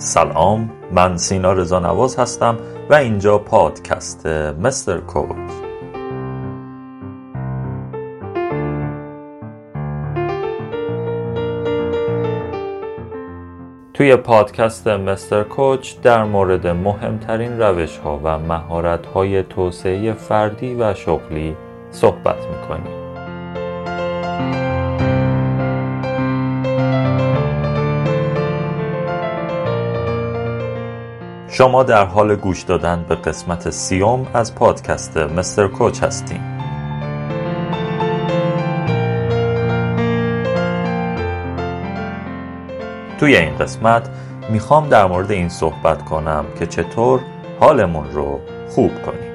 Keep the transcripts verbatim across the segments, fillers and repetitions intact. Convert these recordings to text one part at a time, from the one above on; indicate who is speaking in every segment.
Speaker 1: سلام، من سینا رضانواز هستم و اینجا پادکست مستر کوچ. توی پادکست مستر کوچ در مورد مهمترین روش‌ها و مهارت‌های توسعه فردی و شغلی صحبت می‌کنیم. شما در حال گوش دادن به قسمت سیوم از پادکست مستر کوچ هستیم. توی این قسمت میخوام در مورد این صحبت کنم که چطور حالمون رو خوب کنیم.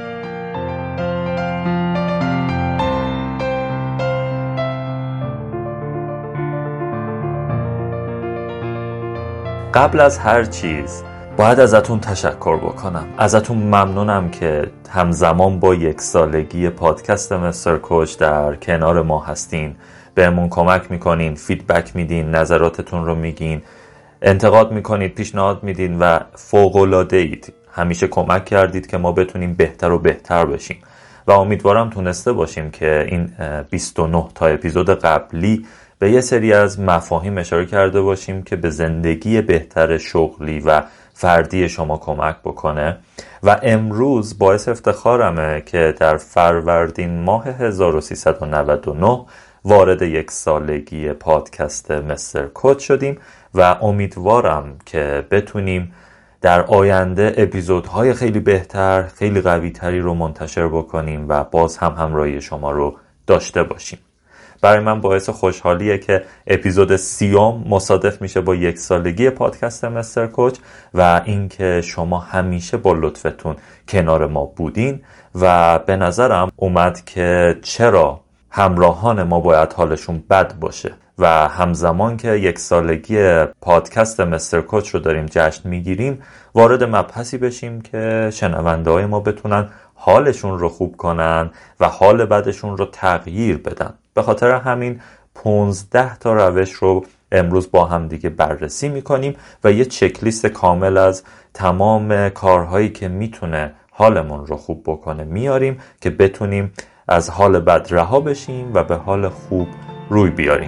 Speaker 1: قبل از هر چیز باید ازتون تشکر بکنم. ازتون ممنونم که همزمان با یک سالگی پادکست مستر کوچ در کنار ما هستین، بهمون کمک میکنین، فیدبک میدین، نظراتتون رو میگین، انتقاد میکنید، پیشنهاد میدین و فوق‌العاده اید. همیشه کمک کردید که ما بتونیم بهتر و بهتر بشیم و امیدوارم تونسته باشیم که این بیست و نه تا اپیزود قبلی به یه سری از مفاهیم اشاره کرده باشیم که به زندگی بهتر شغلی و فردی شما کمک بکنه. و امروز باعث افتخارمه که در فروردین ماه هزار و سیصد و نود و نه وارد یک سالگی پادکست مستر کوچ شدیم و امیدوارم که بتونیم در آینده اپیزودهای خیلی بهتر، خیلی قوی تری رو منتشر بکنیم و باز هم همراهی شما رو داشته باشیم. برای من باعث خوشحالیه که اپیزود سیوم مصادف میشه با یک سالگی پادکست مستر کوچ و اینکه شما همیشه با لطفتون کنار ما بودین و به نظرم اومد که چرا همراهان ما باید حالشون بد باشه و همزمان که یک سالگی پادکست مستر کوچ رو داریم جشن میگیریم وارد مبحثی بشیم که شنونده های ما بتونن حالشون رو خوب کنن و حال بدشون رو تغییر بدن. به خاطر همین پانزده تا روش رو امروز با هم دیگه بررسی میکنیم و یه چکلیست کامل از تمام کارهایی که میتونه حالمون رو خوب بکنه میاریم که بتونیم از حال بد رها بشیم و به حال خوب روی بیاریم.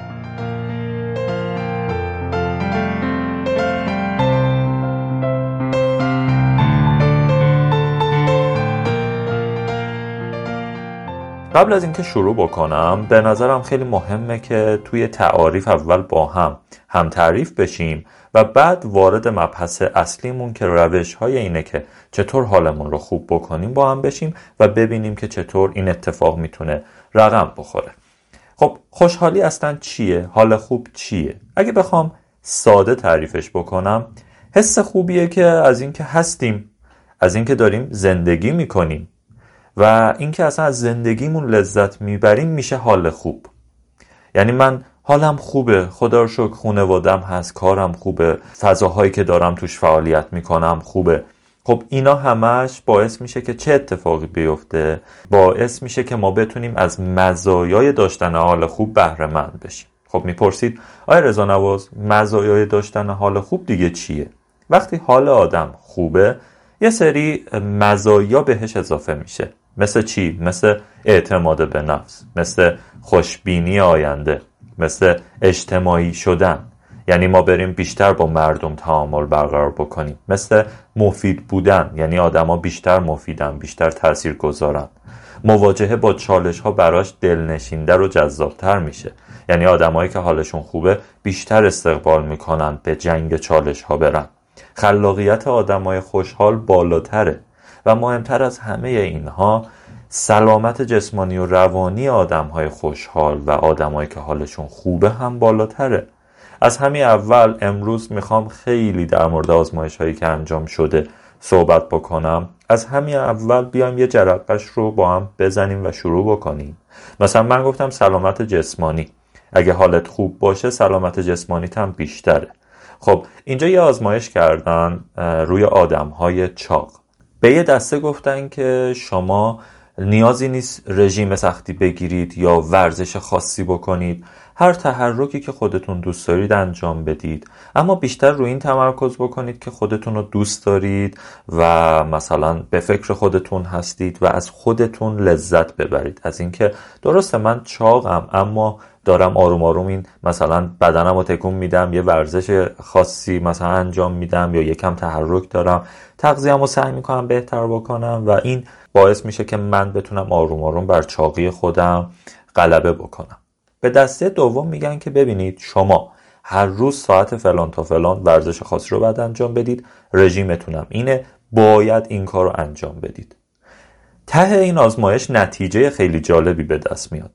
Speaker 1: قبل از اینکه شروع بکنم به نظرم خیلی مهمه که توی تعاریف اول با هم هم تعریف بشیم و بعد وارد مبحث اصلیمون که روش‌های اینه که چطور حالمون رو خوب بکنیم با هم بشیم و ببینیم که چطور این اتفاق میتونه رقم بخوره. خب خوشحالی اصلا چیه؟ حال خوب چیه؟ اگه بخوام ساده تعریفش بکنم، حس خوبیه که از اینکه هستیم، از اینکه داریم زندگی میکنیم و اینکه اصلا از زندگیمون لذت میبریم میشه حال خوب. یعنی من حالم خوبه، خدا رو شکر، خانواده‌ام هست، کارم خوبه، فضاهایی که دارم توش فعالیت میکنم خوبه. خب اینا همش باعث میشه که چه اتفاقی بیفته؟ باعث میشه که ما بتونیم از مزایای داشتن حال خوب بهره مند بشیم. خب میپرسید آیا رضانواز مزایای داشتن حال خوب دیگه چیه؟ وقتی حال آدم خوبه یه سری مزایا بهش اضافه میشه. مثل چی؟ مثل اعتماد به نفس، مثل خوشبینی آینده، مثل اجتماعی شدن، یعنی ما بریم بیشتر با مردم تعامل برقرار بکنیم، مثل مفید بودن، یعنی آدما بیشتر مفیدن، بیشتر تأثیر گذارن، مواجهه با چالش ها براش دلنشین‌تر و جذابتر میشه، یعنی آدمایی که حالشون خوبه بیشتر استقبال میکنن به جنگ چالش ها برن، خلاقیت آدمای خوشحال بالاتره و مهمتر از همه اینها سلامت جسمانی و روانی آدم‌های خوشحال و آدمایی که حالشون خوبه هم بالاتره. از همین اول امروز میخوام خیلی در مورد آزمایش‌هایی که انجام شده صحبت بکنم. از همین اول بیام یه جرقه‌اش رو با هم بزنیم و شروع بکنیم. مثلا من گفتم سلامت جسمانی، اگه حالت خوب باشه سلامت جسمانیت هم بیشتره. خب اینجا یه آزمایش کردن روی آدم‌های چاق. به یه دسته گفتن که شما نیازی نیست رژیم سختی بگیرید یا ورزش خاصی بکنید، هر تحرکی که خودتون دوست دارید انجام بدید، اما بیشتر روی این تمرکز بکنید که خودتون رو دوست دارید و مثلا به فکر خودتون هستید و از خودتون لذت ببرید. از اینکه درسته من چاقم اما دارم آروم آروم این مثلا بدنم رو تکون میدم، یه ورزش خاصی مثلا انجام میدم یا یکم تحرک دارم، تغذیه‌مو رو سعی میکنم بهتر بکنم و این باعث میشه که من بتونم آروم آروم بر چاقی خودم غلبه بکنم. به دسته دوم میگن که ببینید شما هر روز ساعت فلان تا فلان ورزش خاصی رو باید انجام بدید، رژیمتونم اینه، باید این کار رو انجام بدید. ته این آزمایش نتیجه خیلی جالبی به دست میاد.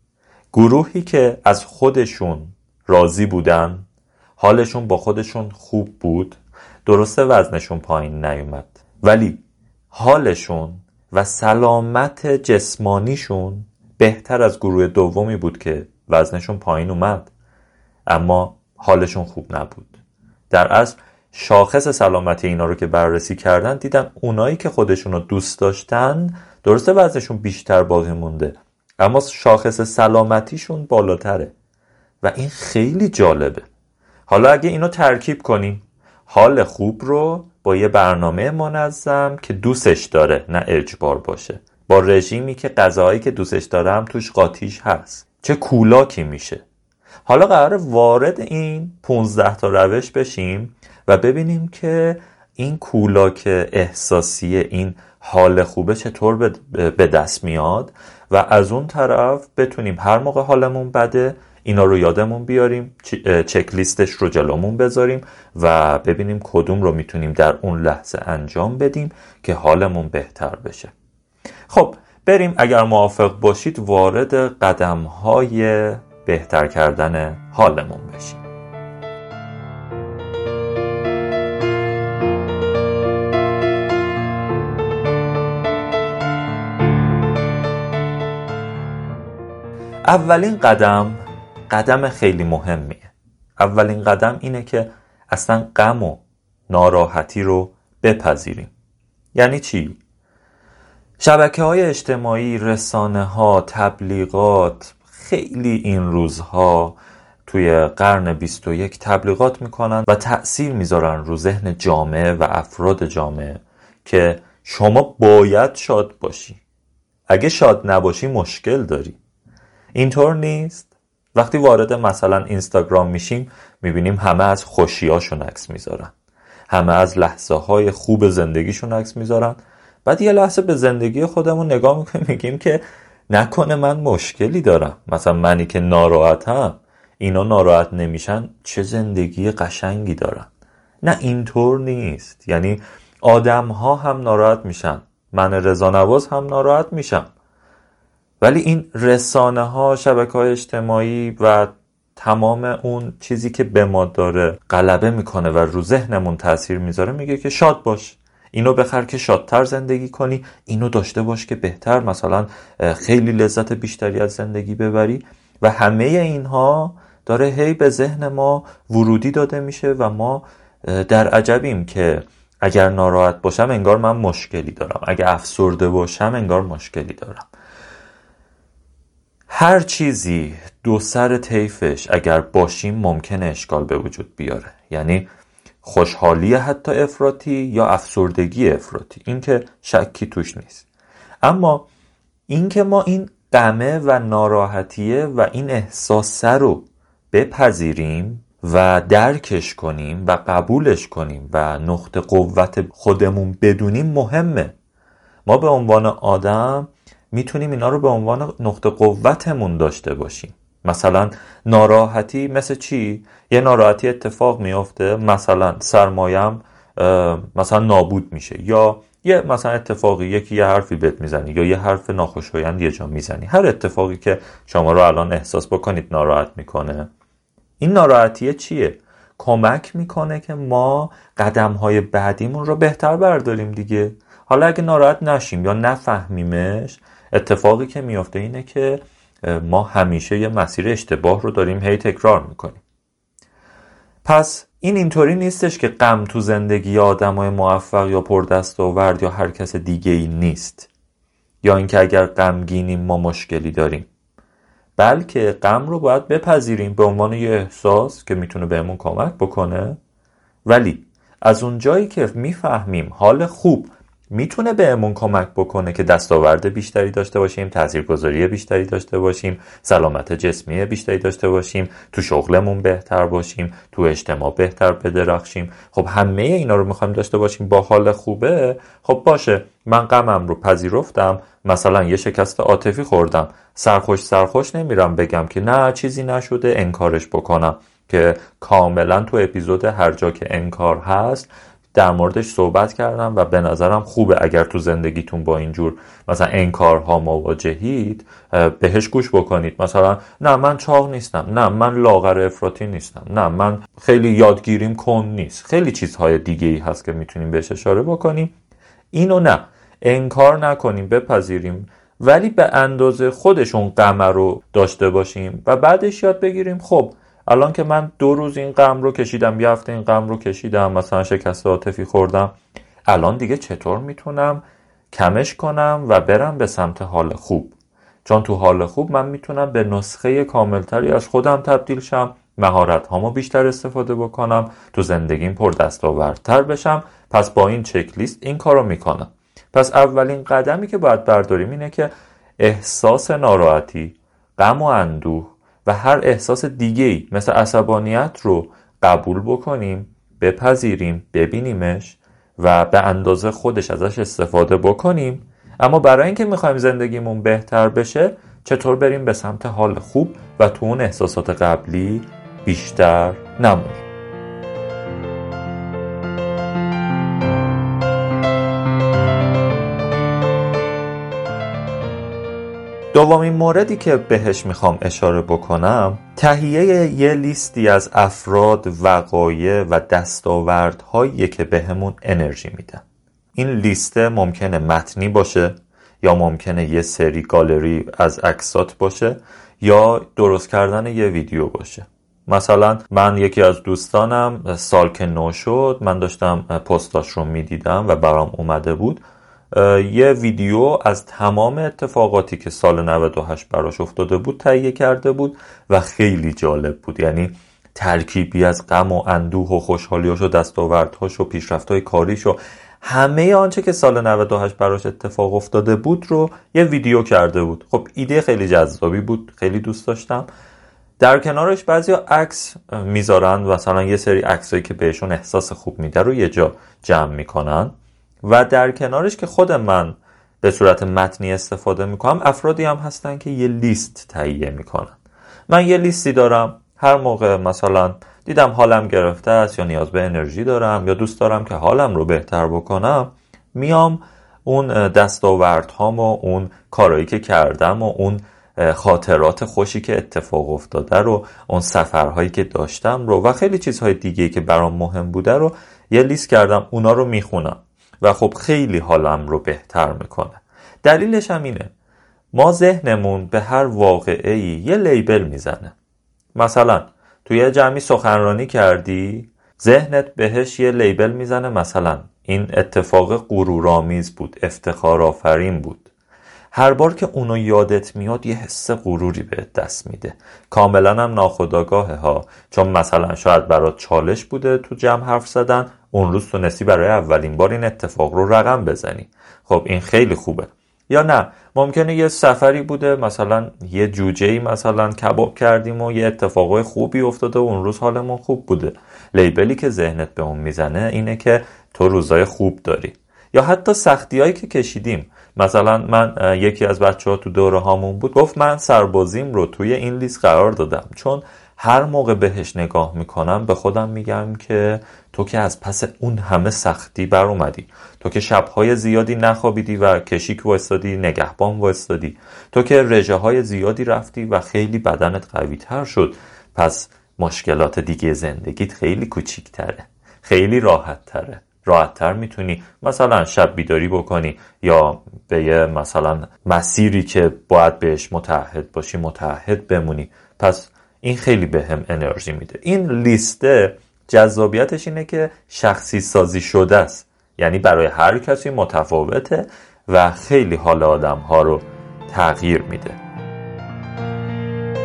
Speaker 1: گروهی که از خودشون راضی بودن، حالشون با خودشون خوب بود، درسته وزنشون پایین نیومد ولی حالشون و سلامت جسمانیشون بهتر از گروه دومی بود که وزنشون پایین اومد اما حالشون خوب نبود. در اصل شاخص سلامتی اینا رو که بررسی کردن دیدن اونایی که خودشون رو دوست داشتن درسته وزنشون بیشتر باقی مونده اما شاخص سلامتیشون بالاتره و این خیلی جالبه. حالا اگه اینو ترکیب کنیم، حال خوب رو با یه برنامه منظم که دوستش داره نه اجبار باشه، با رژیمی که غذاهایی که دوستش داره هم توش قاطیش هست، چه کولاکی میشه. حالا قراره وارد این پونزده تا روش بشیم و ببینیم که این کولاک احساسی، این حال خوبه چطور به دست میاد و از اون طرف بتونیم هر موقع حالمون بده اینا رو یادمون بیاریم، چک لیستش رو جلومون بذاریم و ببینیم کدوم رو میتونیم در اون لحظه انجام بدیم که حالمون بهتر بشه. خب بریم اگر موافق باشید وارد قدم‌های بهتر کردن حالمون بشیم. اولین قدم قدم خیلی مهمیه. اولین قدم اینه که اصلا غم و ناراحتی رو بپذیریم. یعنی چی؟ شبکه‌های اجتماعی، رسانه‌ها، تبلیغات خیلی این روزها توی قرن بیست و یک تبلیغات میکنن و تأثیر میذارن رو ذهن جامعه و افراد جامعه که شما باید شاد باشی، اگه شاد نباشی مشکل داری. اینطور نیست. وقتی وارد مثلا اینستاگرام میشیم میبینیم همه از خوشیاشون عکس میذارن، همه از لحظه های خوب زندگیشون عکس میذارن، بعد یه لحظه به زندگی خودمون نگاه میکنیم میگیم که نکنه من مشکلی دارم، مثلا منی که ناراحتم اینا ناراحت نمیشن چه زندگی قشنگی دارن. نه اینطور نیست. یعنی آدم ها هم ناراحت میشن، من رضا نواز هم ناراحت میشم، ولی این رسانه ها، شبکه های اجتماعی و تمام اون چیزی که به ما داره غلبه میکنه و رو ذهنمون تأثیر میذاره میگه که شاد باش، اینو بخر که شادتر زندگی کنی، اینو داشته باش که بهتر مثلا خیلی لذت بیشتری از زندگی ببری و همه اینها داره هی به ذهن ما ورودی داده میشه و ما در عجبیم که اگر ناراحت باشم انگار من مشکلی دارم، اگر افسرده باشم انگار مشکلی دارم. هر چیزی دو سر طیفش اگر باشیم ممکنه اشکال به وجود بیاره، یعنی خوشحالی حتی افراطی یا افسردگی افراطی، این که شکی توش نیست. اما این که ما این غمه و ناراحتیه و این احساسه رو بپذیریم و درکش کنیم و قبولش کنیم و نقطه قوت خودمون بدونیم مهمه. ما به عنوان آدم میتونیم اینا رو به عنوان نقطه قوتمون داشته باشیم. مثلا ناراحتی مثل چی؟ یه ناراحتی اتفاق میافته، مثلا سرمایم مثلا نابود میشه یا یه مثلا اتفاقی، یکی یه حرفی بهت میزنی یا یه حرف ناخوشایند یه جا میزنی، هر اتفاقی که شما رو الان احساس بکنید ناراحت میکنه، این ناراحتیه چیه؟ کمک میکنه که ما قدمهای بعدیمون رو بهتر برداریم دیگه. حالا اگه ناراحت نشیم یا نفهمیمش، اتفاقی که میفته اینه که ما همیشه یه مسیر اشتباه رو داریم هی تکرار میکنیم. پس این اینطوری نیستش که غم تو زندگی آدمای موفق یا پردستاورد یا هر کس دیگه ای نیست، یا اینکه اگر غمگینیم ما مشکلی داریم. بلکه غم رو باید بپذیریم به عنوان یه احساس که میتونه بهمون کمک بکنه. ولی از اون جایی که میفهمیم حال خوب میتونه بهمون کمک بکنه که دستاورد بیشتری داشته باشیم، تاثیرگذاری بیشتری داشته باشیم، سلامت جسمی بیشتری داشته باشیم، تو شغلمون بهتر باشیم، تو اجتماع بهتر بدرخشیم، خب همه اینا رو میخوایم داشته باشیم با حال خوبه. خب باشه، من غمم رو پذیرفتم، مثلا یه شکست عاطفی خوردم، سرخوش سرخوش نمیرم بگم که نه چیزی نشده انکارش بکنم، که کاملا تو اپیزود هر جا که انکار هست در موردش صحبت کردم و به نظرم خوبه اگر تو زندگیتون با اینجور مثلا انکارها مواجهید بهش گوش بکنید. مثلا نه من چاق نیستم، نه من لاغر افراطی نیستم، نه من خیلی یادگیریم کن نیست، خیلی چیزهای دیگه ای هست که میتونیم بهش اشاره بکنیم. اینو نه انکار نکنیم، بپذیریم، ولی به اندازه خودشون غم رو داشته باشیم و بعدش یاد بگیریم خب الان که من دو روز این غم رو کشیدم، یه هفته این غم رو کشیدم، مثلا شکست عاطفی خوردم، الان دیگه چطور میتونم کمش کنم و برم به سمت حال خوب؟ چون تو حال خوب من میتونم به نسخه کاملتری از خودم تبدیل شم، مهارت هامو بیشتر استفاده بکنم، تو زندگیم پر دستاوردتر بشم. پس با این چک لیست این کارو میکنم. پس اولین قدمی که باید برداریم اینه که احساس ناراحتی، غم و اندوه و هر احساس دیگه‌ای مثل عصبانیت رو قبول بکنیم، بپذیریم، ببینیمش و به اندازه خودش ازش استفاده بکنیم. اما برای اینکه میخوایم زندگیمون بهتر بشه چطور بریم به سمت حال خوب و تو اون احساسات قبلی بیشتر نمونیم. دومین موردی که بهش میخوام اشاره بکنم تهیه یه لیستی از افراد، وقایع و دستاوردهایی که بهمون انرژی میدن. این لیست ممکنه متنی باشه یا ممکنه یه سری گالری از عکسات باشه یا درست کردن یه ویدیو باشه. مثلا من یکی از دوستانم سال که نو شد من داشتم پستاش رو میدیدم و برام اومده بود یه ویدیو از تمام اتفاقاتی که سال نود و هشت براش افتاده بود تهیه کرده بود و خیلی جالب بود. یعنی ترکیبی از غم و اندوه و خوشحالیاش و دستاوردهاش و پیشرفت‌های کاریش و همه آنچه که سال نود و هشت براش اتفاق افتاده بود رو یه ویدیو کرده بود. خب ایده خیلی جذابی بود، خیلی دوست داشتم. در کنارش بعضیا عکس میذارن، مثلا یه سری عکسایی که بهشون احساس خوب میده رو یه جا جمع میکنن و در کنارش که خود من به صورت متنی استفاده میکنم افرادی هم هستن که یه لیست تهیه میکنن. من یه لیستی دارم، هر موقع مثلا دیدم حالم گرفته است یا نیاز به انرژی دارم یا دوست دارم که حالم رو بهتر بکنم، میام اون دستاوردهام و اون کارهایی که کردم و اون خاطرات خوشی که اتفاق افتاده رو، اون سفرهایی که داشتم رو و خیلی چیزهای دیگه که برام مهم بوده رو یه لیست کردم، اونا رو میخونم و خب خیلی حالم رو بهتر میکنه. دلیلش هم اینه ما ذهنمون به هر واقعه‌ای یه لیبل میزنه. مثلا توی یه جمعی سخنرانی کردی، ذهنت بهش یه لیبل میزنه، مثلا این اتفاق غرورآمیز بود، افتخار آفرین بود. هر بار که اونو یادت میاد یه حس غروری بهت دست میده، کاملا هم ناخودآگاهه ها، چون مثلا شاید برات چالش بوده تو جمع حرف زدن، اون روز تونستی برای اولین بار این اتفاق رو رقم بزنی. خب این خیلی خوبه. یا نه ممکنه یه سفری بوده، مثلا یه جوجه‌ای مثلا کباب کردیم و یه اتفاقای خوبی افتاده و اون روز حالمون خوب بوده. لیبلی که ذهنت به اون میزنه اینه که تو روزای خوب داری. یا حتی سختیایی که کشیدیم، مثلا من یکی از بچه‌ها تو دوره هامون بود گفت من سربازیم رو توی این لیست قرار دادم، چون هر موقع بهش نگاه میکنم به خودم میگم که تو که از پس اون همه سختی بر اومدی، تو که شبهای زیادی نخوابیدی و کشیک وایستادی، نگهبان وایستادی، تو که رژه های زیادی رفتی و خیلی بدنت قوی تر شد، پس مشکلات دیگه زندگیت خیلی کوچیک تره، خیلی راحت تره، راحت تر میتونی مثلا شب بیداری بکنی یا به یه مثلا مسیری که باید بهش متعهد باشی متعهد بمونی. پس این خیلی به هم انرژی میده. این لیسته جذابیتش اینه که شخصی سازی شده است، یعنی برای هر کسی متفاوته و خیلی حال آدم ها رو تغییر میده.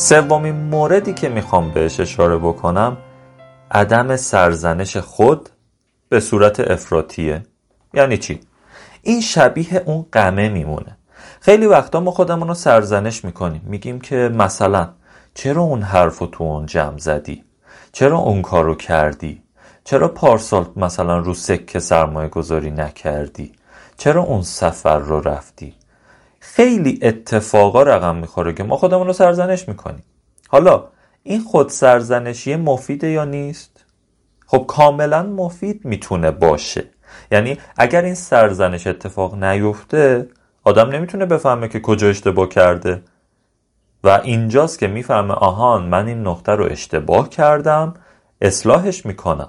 Speaker 1: سومین موردی که میخوام بهش اشاره بکنم عدم سرزنش خود به صورت افراطیه. یعنی چی؟ این شبیه اون قمه میمونه. خیلی وقتا ما خودمون رو سرزنش میکنیم، میگیم که مثلا چرا اون حرفو تو اون جمع زدی؟ چرا اون کارو کردی؟ چرا پارسال مثلا رو سکه سرمایه گذاری نکردی؟ چرا اون سفر رو رفتی؟ خیلی اتفاقا رقم میخوره که ما خودمون رو سرزنش میکنیم. حالا این خود سرزنشی مفیده یا نیست؟ خب کاملا مفید میتونه باشه. یعنی اگر این سرزنش اتفاق نیفته، آدم نمیتونه بفهمه که کجا اشتباه کرده و اینجاست که میفهمه آهان من این نقطه رو اشتباه کردم، اصلاحش میکنم.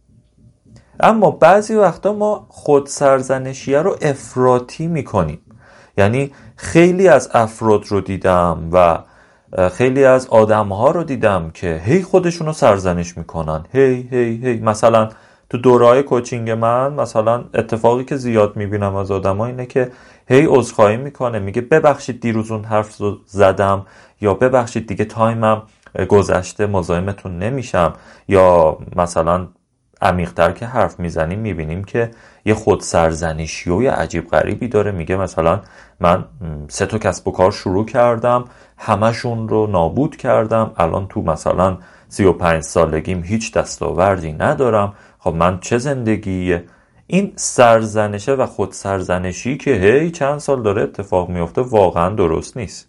Speaker 1: اما بعضی وقتا ما خود سرزنشیه رو افراطی میکنیم. یعنی خیلی از افراد رو دیدم و خیلی از آدم‌ها رو دیدم که هی خودشون رو سرزنش میکنن، هی هی هی. مثلا تو دوره‌های کوچینگ من مثلا اتفاقی که زیاد میبینم از آدم‌ها اینه که هی عذرخواهی میکنه، میگه ببخشید دیروز اون حرف رو زدم، یا ببخشید دیگه تایمم گذشته مزاحمتون نمیشم. یا مثلا عمیق‌تر که حرف میزنیم میبینیم که یه خود سرزنشی و یه عجیب غریبی داره. میگه مثلا من سه تا کسب و کار شروع کردم، همشون رو نابود کردم، الان تو مثلا سی و پنج سالگیم هیچ دستاوردی ندارم. خب من چه زندگیه؟ این سرزنشه و خود سرزنشی که هی چند سال داره اتفاق میفته واقعا درست نیست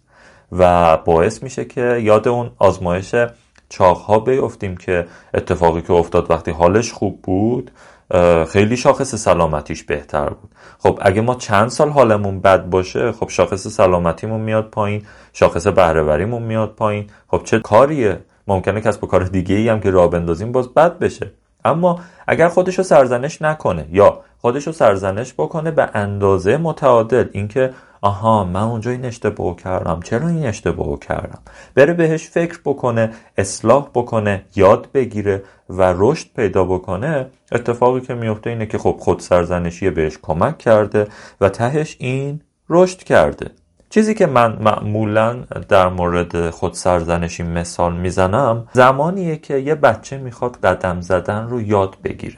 Speaker 1: و باعث میشه که یاد اون آزمایش چاق‌ها بیفتیم که اتفاقی که افتاد وقتی حالش خوب بود خیلی شاخص سلامتیش بهتر بود. خب اگه ما چند سال حالمون بد باشه، خب شاخص سلامتیمون میاد پایین، شاخص بهره‌وریمون میاد پایین. خب چه کاریه؟ ممکنه کسب و کار دیگه‌ای هم که راه بندازیم باز بد بشه. اما اگر خودشو سرزنش نکنه یا خودشو سرزنش بکنه به اندازه متعادل، اینکه آها من اونجا این اشتباه کردم، چرا این اشتباه کردم، بره بهش فکر بکنه، اصلاح بکنه، یاد بگیره و رشد پیدا بکنه، اتفاقی که میفته اینه که خب خود سرزنشی بهش کمک کرده و تهش این رشد کرده. چیزی که من معمولاً در مورد خود سرزنشی مثال میزنم زمانیه که یه بچه میخواد قدم زدن رو یاد بگیره،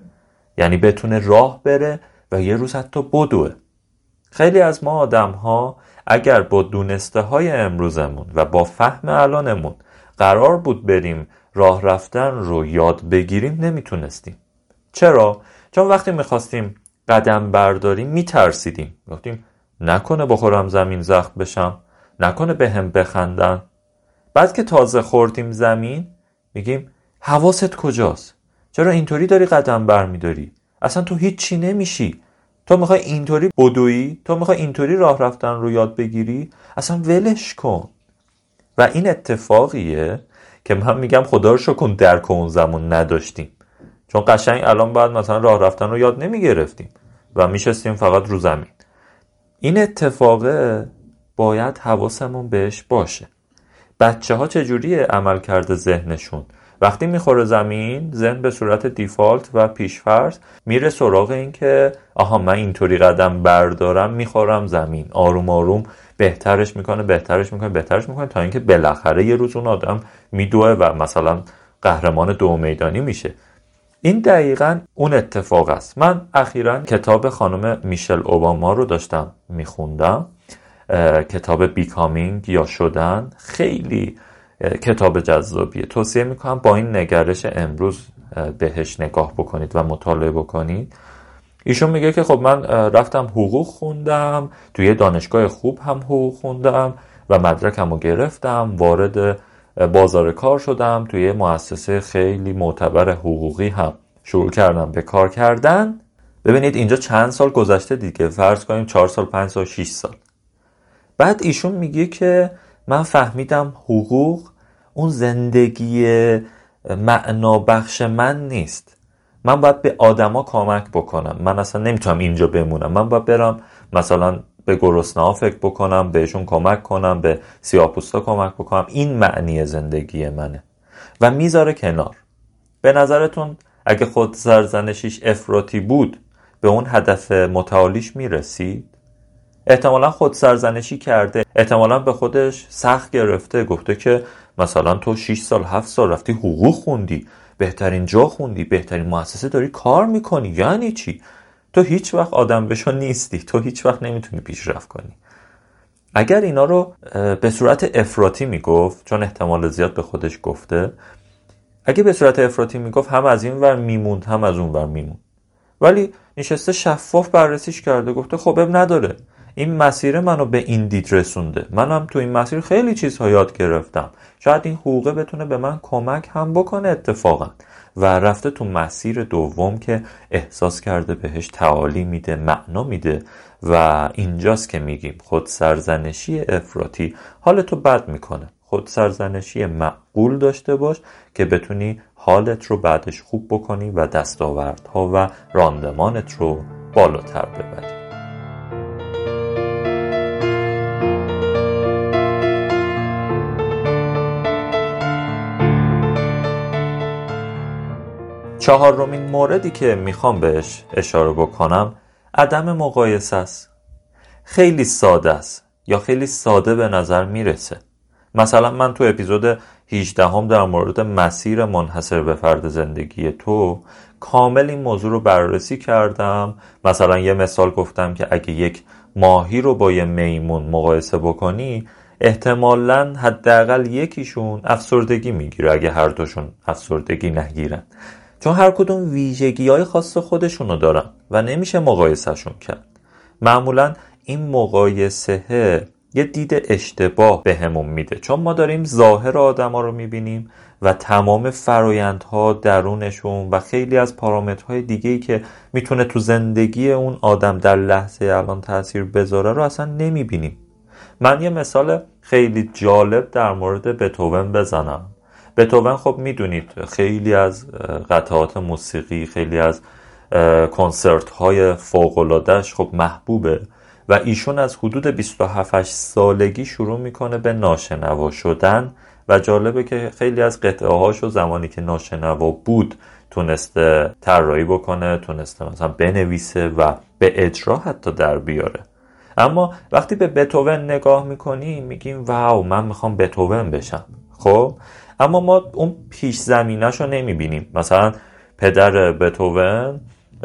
Speaker 1: یعنی بتونه راه بره و یه روز حتی بدوه. خیلی از ما آدم ها اگر با دونسته های امروزمون و با فهم الانمون قرار بود بریم راه رفتن رو یاد بگیریم نمیتونستیم. چرا؟ چون وقتی میخواستیم قدم برداریم میترسیدیم، گفتیم نکنه بخورم زمین زخم بشم، نکنه به هم بخندن. بعد که تازه خوردیم زمین میگیم حواست کجاست؟ چرا اینطوری داری قدم برمیداری؟ اصلا تو هیچ چی نمیشی. تو میخوای اینطوری بدویی؟ تو میخوای اینطوری راه رفتن رو یاد بگیری؟ اصلا ولش کن. و این اتفاقیه که من میگم خدا رو شکر درک اون زمان نداشتیم، چون قشنگ الان بعد مثلا راه رفتن رو یاد نمیگرفتیم و میشستیم فقط رو زمین. این اتفاقه باید حواسمون بهش باشه. بچه ها چجوریه عمل کرده ذهنشون؟ وقتی میخوره زمین، ذهن به صورت دیفالت و پیشفرض میره سراغ این که آها من اینطوری قدم بردارم میخورم زمین، آروم آروم بهترش میکنه بهترش میکنه بهترش میکنه تا اینکه بالاخره یه روز اون آدم میدوه و مثلا قهرمان دو میدانی میشه. این دقیقاً اون اتفاق است. من اخیراً کتاب خانم میشل اوباما رو داشتم میخوندم، کتاب بیکامینگ یا شدن. خیلی کتاب جذابیه، توصیه میکنم با این نگرش امروز بهش نگاه بکنید و مطالعه بکنید. ایشون میگه که خب من رفتم حقوق خوندم، توی دانشگاه خوب هم حقوق خوندم و مدرکم رو گرفتم، وارد بازار کار شدم، توی مؤسسه خیلی معتبر حقوقی هم شروع کردم به کار کردن. ببینید اینجا چند سال گذشته دیگه، فرض کنیم چهار سال پنج سال شش سال. بعد ایشون میگه که من فهمیدم حقوق اون زندگی معنا بخش من نیست. من باید به آدما کمک بکنم، من اصلا نمیتونم اینجا بمونم، من باید برم مثلا به گرسنه‌ها فکر بکنم، بهشون کمک کنم، به سیاه‌پوستا کمک بکنم. این معنی زندگی منه و میذاره کنار. به نظرتون اگه خود سرزنشیش افراطی بود به اون هدف متعالیش میرسید؟ احتمالا خود سرزنشی کرده، احتمالا به خودش سخت گرفته، گفته که مثلا تو شش سال هفت سال رفتی حقوق خوندی، بهترین جا خوندی، بهترین مؤسسه داری کار میکنی، یعنی چی؟ تو هیچ وقت آدم بشو نیستی، تو هیچ وقت نمیتونی پیشرفت کنی. اگر اینا رو به صورت افراطی میگفت، چون احتمال زیاد به خودش گفته، اگه به صورت افراطی میگفت هم از این ور میموند هم از اون ور میموند. ولی نشسته شفاف بررسیش کرده، گفته خب اب نداره، این مسیر منو به این دید رسونده، منم تو این مسیر خیلی چیزها یاد گرفتم، شاید این حقوقه بتونه به من کمک هم بکنه اتفاقا. و رفته تو مسیر دوم که احساس کرده بهش تعالی میده، معنا میده. و اینجاست که میگیم خود سرزنشی افراطی حالتو بد میکنه. خود سرزنشی معقول داشته باش که بتونی حالت رو بعدش خوب بکنی و دستاوردها و راندمانت رو بالاتر ببری. چهارمین موردی که میخوام بهش اشاره بکنم عدم مقایسه است. خیلی ساده است یا خیلی ساده به نظر میرسه. مثلا من تو اپیزود هجده هم در مورد مسیر منحصر به فرد زندگی تو کامل این موضوع رو بررسی کردم. مثلا یه مثال گفتم که اگه یک ماهی رو با یه میمون مقایسه بکنی، احتمالاً حداقل یکیشون افسردگی میگیره اگه هر دوشون افسردگی نگیرن، چون هر کدوم ویژگی‌های خاص خودشونو دارن و نمیشه مقایسهشون کرد. معمولاً این مقایسه یه دید اشتباه به همون میده، چون ما داریم ظاهر آدم ها رو میبینیم و تمام فرایندها درونشون و خیلی از پارامترهای دیگه‌ای که میتونه تو زندگی اون آدم در لحظه الان تأثیر بذاره رو اصلا نمیبینیم. من یه مثال خیلی جالب در مورد بتهوون بزنم. بتهوون خب میدونید خیلی از قطعات موسیقی، خیلی از کنسرت های فوق‌العاده‌اش خب محبوبه و ایشون از حدود بیست و هفت سالگی شروع میکنه به ناشنوا شدن و جالبه که خیلی از قطعه هاشو زمانی که ناشنوا بود تونسته طراحی بکنه، تونسته مثلا بنویسه و به اجرا حتی در بیاره. اما وقتی به بتهوون نگاه میکنیم میگیم واو من میخوام بتهوون بشم. خب اما ما اون پیش زمینش رو نمیبینیم. مثلا پدر بتهوون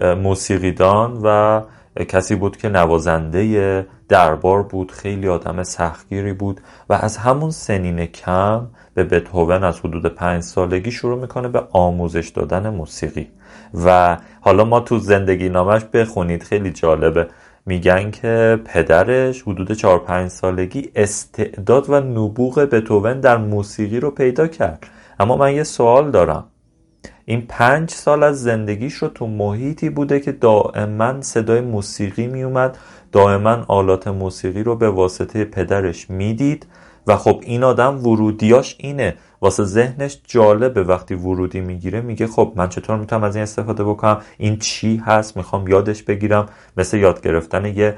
Speaker 1: موسیقیدان و کسی بود که نوازنده دربار بود، خیلی آدم سختگیری بود و از همون سنین کم به بتهوون از حدود پنج سالگی شروع میکنه به آموزش دادن موسیقی. و حالا ما تو زندگی نامش بخونید خیلی جالبه، میگن که پدرش حدود چهار پنج سالگی استعداد و نبوغ بتهوون در موسیقی رو پیدا کرد. اما من یه سوال دارم، این پنج سال از زندگیش رو تو محیطی بوده که دائما صدای موسیقی میومد، دائما آلات موسیقی رو به واسطه پدرش میدید و خب این آدم ورودیاش اینه، واسه ذهنش جالبه، وقتی ورودی میگیره میگه خب من چطور میتونم از این استفاده بکنم، این چی هست، میخوام یادش بگیرم. مثل یاد گرفتن یه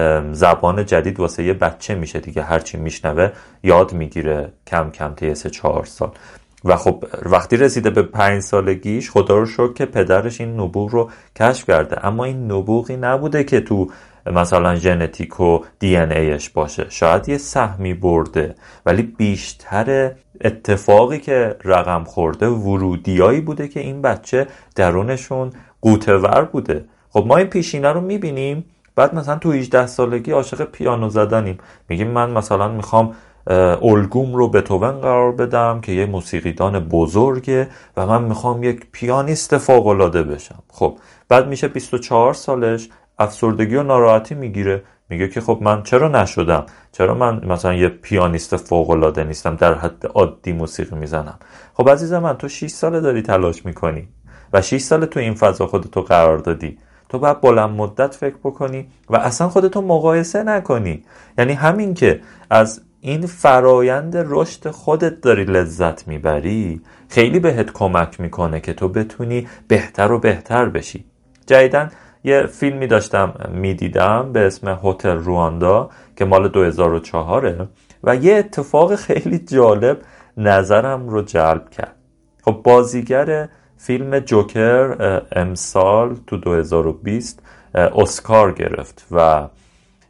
Speaker 1: زبان جدید واسه یه بچه میشه دیگه، هرچی میشنوه یاد میگیره کم کم طی سه چهار سال. و خب وقتی رسیده به پنج سالگیش خدا رو شکر که پدرش این نبوغ رو کشف کرده، اما این نبوغی نبوده که تو مثلا ژنتیک و دی ان ایش باشه، شاید یه سهمی برده، ولی بیشتر اتفاقی که رقم خورده ورودیایی بوده که این بچه درونشون قوطه‌ور بوده. خب ما این پیشینه رو میبینیم، بعد مثلا تو هجده سالگی عاشق پیانو زدنیم، میگیم من مثلا میخوام الگوم رو بتهوون قرار بدم که یه موسیقیدان بزرگه و من میخوام یک پیانیست فوق‌العاده بشم. خب بعد میشه بیست و چهار سالش، افسردگی و ناراحتی میگیره، میگه که خب من چرا نشدم، چرا من مثلا یه پیانیست فوق‌العاده نیستم، در حد عادی موسیقی میزنم. خب عزیز من تو شش ساله داری تلاش میکنی و شش ساله تو این فضا خودتو قرار دادی، تو باید بلند مدت فکر بکنی و اصلا خودتو مقایسه نکنی. یعنی همین که از این فرایند رشد خودت داری لذت میبری خیلی بهت کمک میکنه که تو بتونی بهتر و بهتر بشی. جدیدن یه فیلمی داشتم میدیدم به اسم هتل رواندا که مال دو هزار و چهار و یه اتفاق خیلی جالب نظرم رو جلب کرد. خب بازیگر فیلم جوکر امسال تو دو هزار و بیست اسکار گرفت و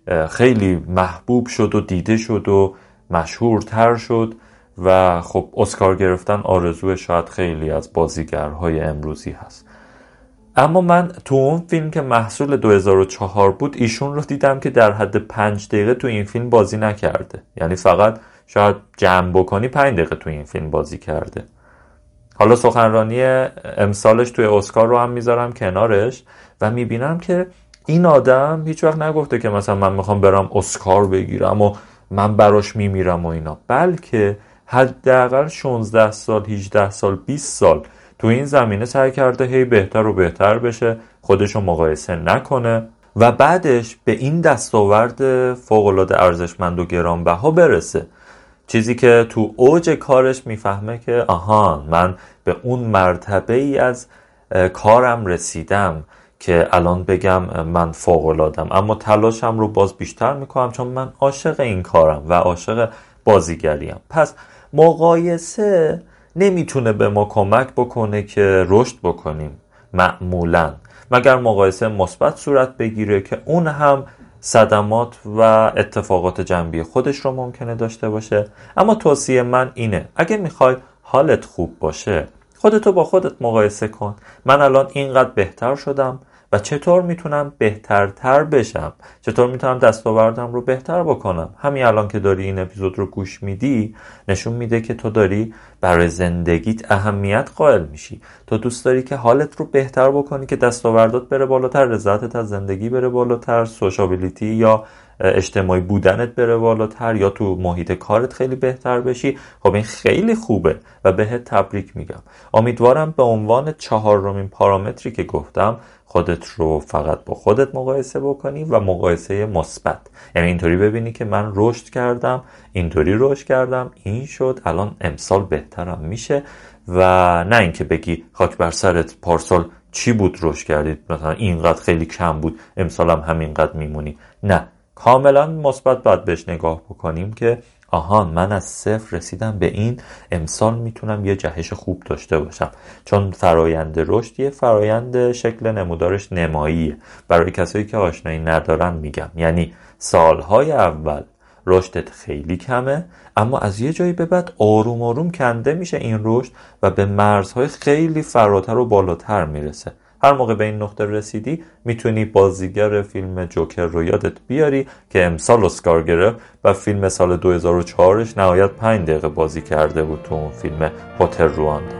Speaker 1: خیلی محبوب شد و دیده شد و مشهورتر شد و خب اسکار گرفتن آرزوی شاید خیلی از بازیگرهای امروزی هست. اما من تو اون فیلم که محصول دو هزار و چهار بود ایشون رو دیدم که در حد پنج دقیقه تو این فیلم بازی نکرده، یعنی فقط شاید جمع بکنی پنج دقیقه تو این فیلم بازی کرده. حالا سخنرانی امسالش توی اسکار رو هم میذارم کنارش و میبینم که این آدم هیچ وقت نگفته که مثلا من میخوام برم اسکار بگیرم و من براش میمیرم و اینا، بلکه حداقل شانزده سال هجده سال بیست سال تو این زمینه سعی کرده هی بهتر و بهتر بشه، خودشو مقایسه نکنه و بعدش به این دستاورد فوق‌العاده ارزشمند و گرانبها برسه. چیزی که تو اوج کارش میفهمه که آها من به اون مرتبه ای از کارم رسیدم که الان بگم من فوق‌العاده‌ام، اما تلاشم رو باز بیشتر میکنم چون من عاشق این کارم و عاشق بازیگریم. پس مقایسه نمیتونه به ما کمک بکنه که رشد بکنیم معمولاً، مگر مقایسه مثبت صورت بگیره که اون هم صدمات و اتفاقات جنبی خودش رو ممکنه داشته باشه. اما توصیه من اینه اگه میخوای حالت خوب باشه خودتو با خودت مقایسه کن، من الان اینقدر بهتر شدم و چطور میتونم بهترتر بشم، چطور میتونم دستاوردم رو بهتر بکنم. همین الان که داری این اپیزود رو گوش میدی نشون میده که تو داری برای زندگیت اهمیت قائل میشی، تو دوست داری که حالت رو بهتر بکنی، که دستاوردات بره بالاتر، رضایتت از زندگی بره بالاتر، سوشابیلیتی یا اجتماعی بودنت بره بالاتر، یا تو محیط کارت خیلی بهتر بشی. خب این خیلی خوبه و بهت تبریک میگم. امیدوارم به عنوان چهارمین پارامتری که گفتم خودت رو فقط با خودت مقایسه بکنی و مقایسه مثبت، یعنی اینطوری ببینی که من رشد کردم، اینطوری رشد کردم، این شد، الان امسال بهترم میشه، و نه اینکه بگی خاک بر سرت پارسال چی بود رشد کردید، مثلا اینقدر خیلی کم بود امسال هم همینقدر میمونی. نه، کاملا مثبت باید بهش نگاه بکنیم که آها من از صفر رسیدم به این، امسال میتونم یه جهش خوب داشته باشم، چون فرایند رشد یه فرایند شکل نمودارش نماییه. برای کسایی که آشنایی ندارن میگم، یعنی سالهای اول رشدت خیلی کمه، اما از یه جایی به بعد آروم آروم کنده میشه این رشد و به مرزهای خیلی فراتر و بالاتر میرسه. هر موقع به این نقطه رسیدی میتونی بازیگر فیلم جوکر رو یادت بیاری که امسال اسکار گرفت و فیلم سال دو هزار و چهارش نهایت پنج دقیقه بازی کرده بود تو اون فیلم هتل رواندا.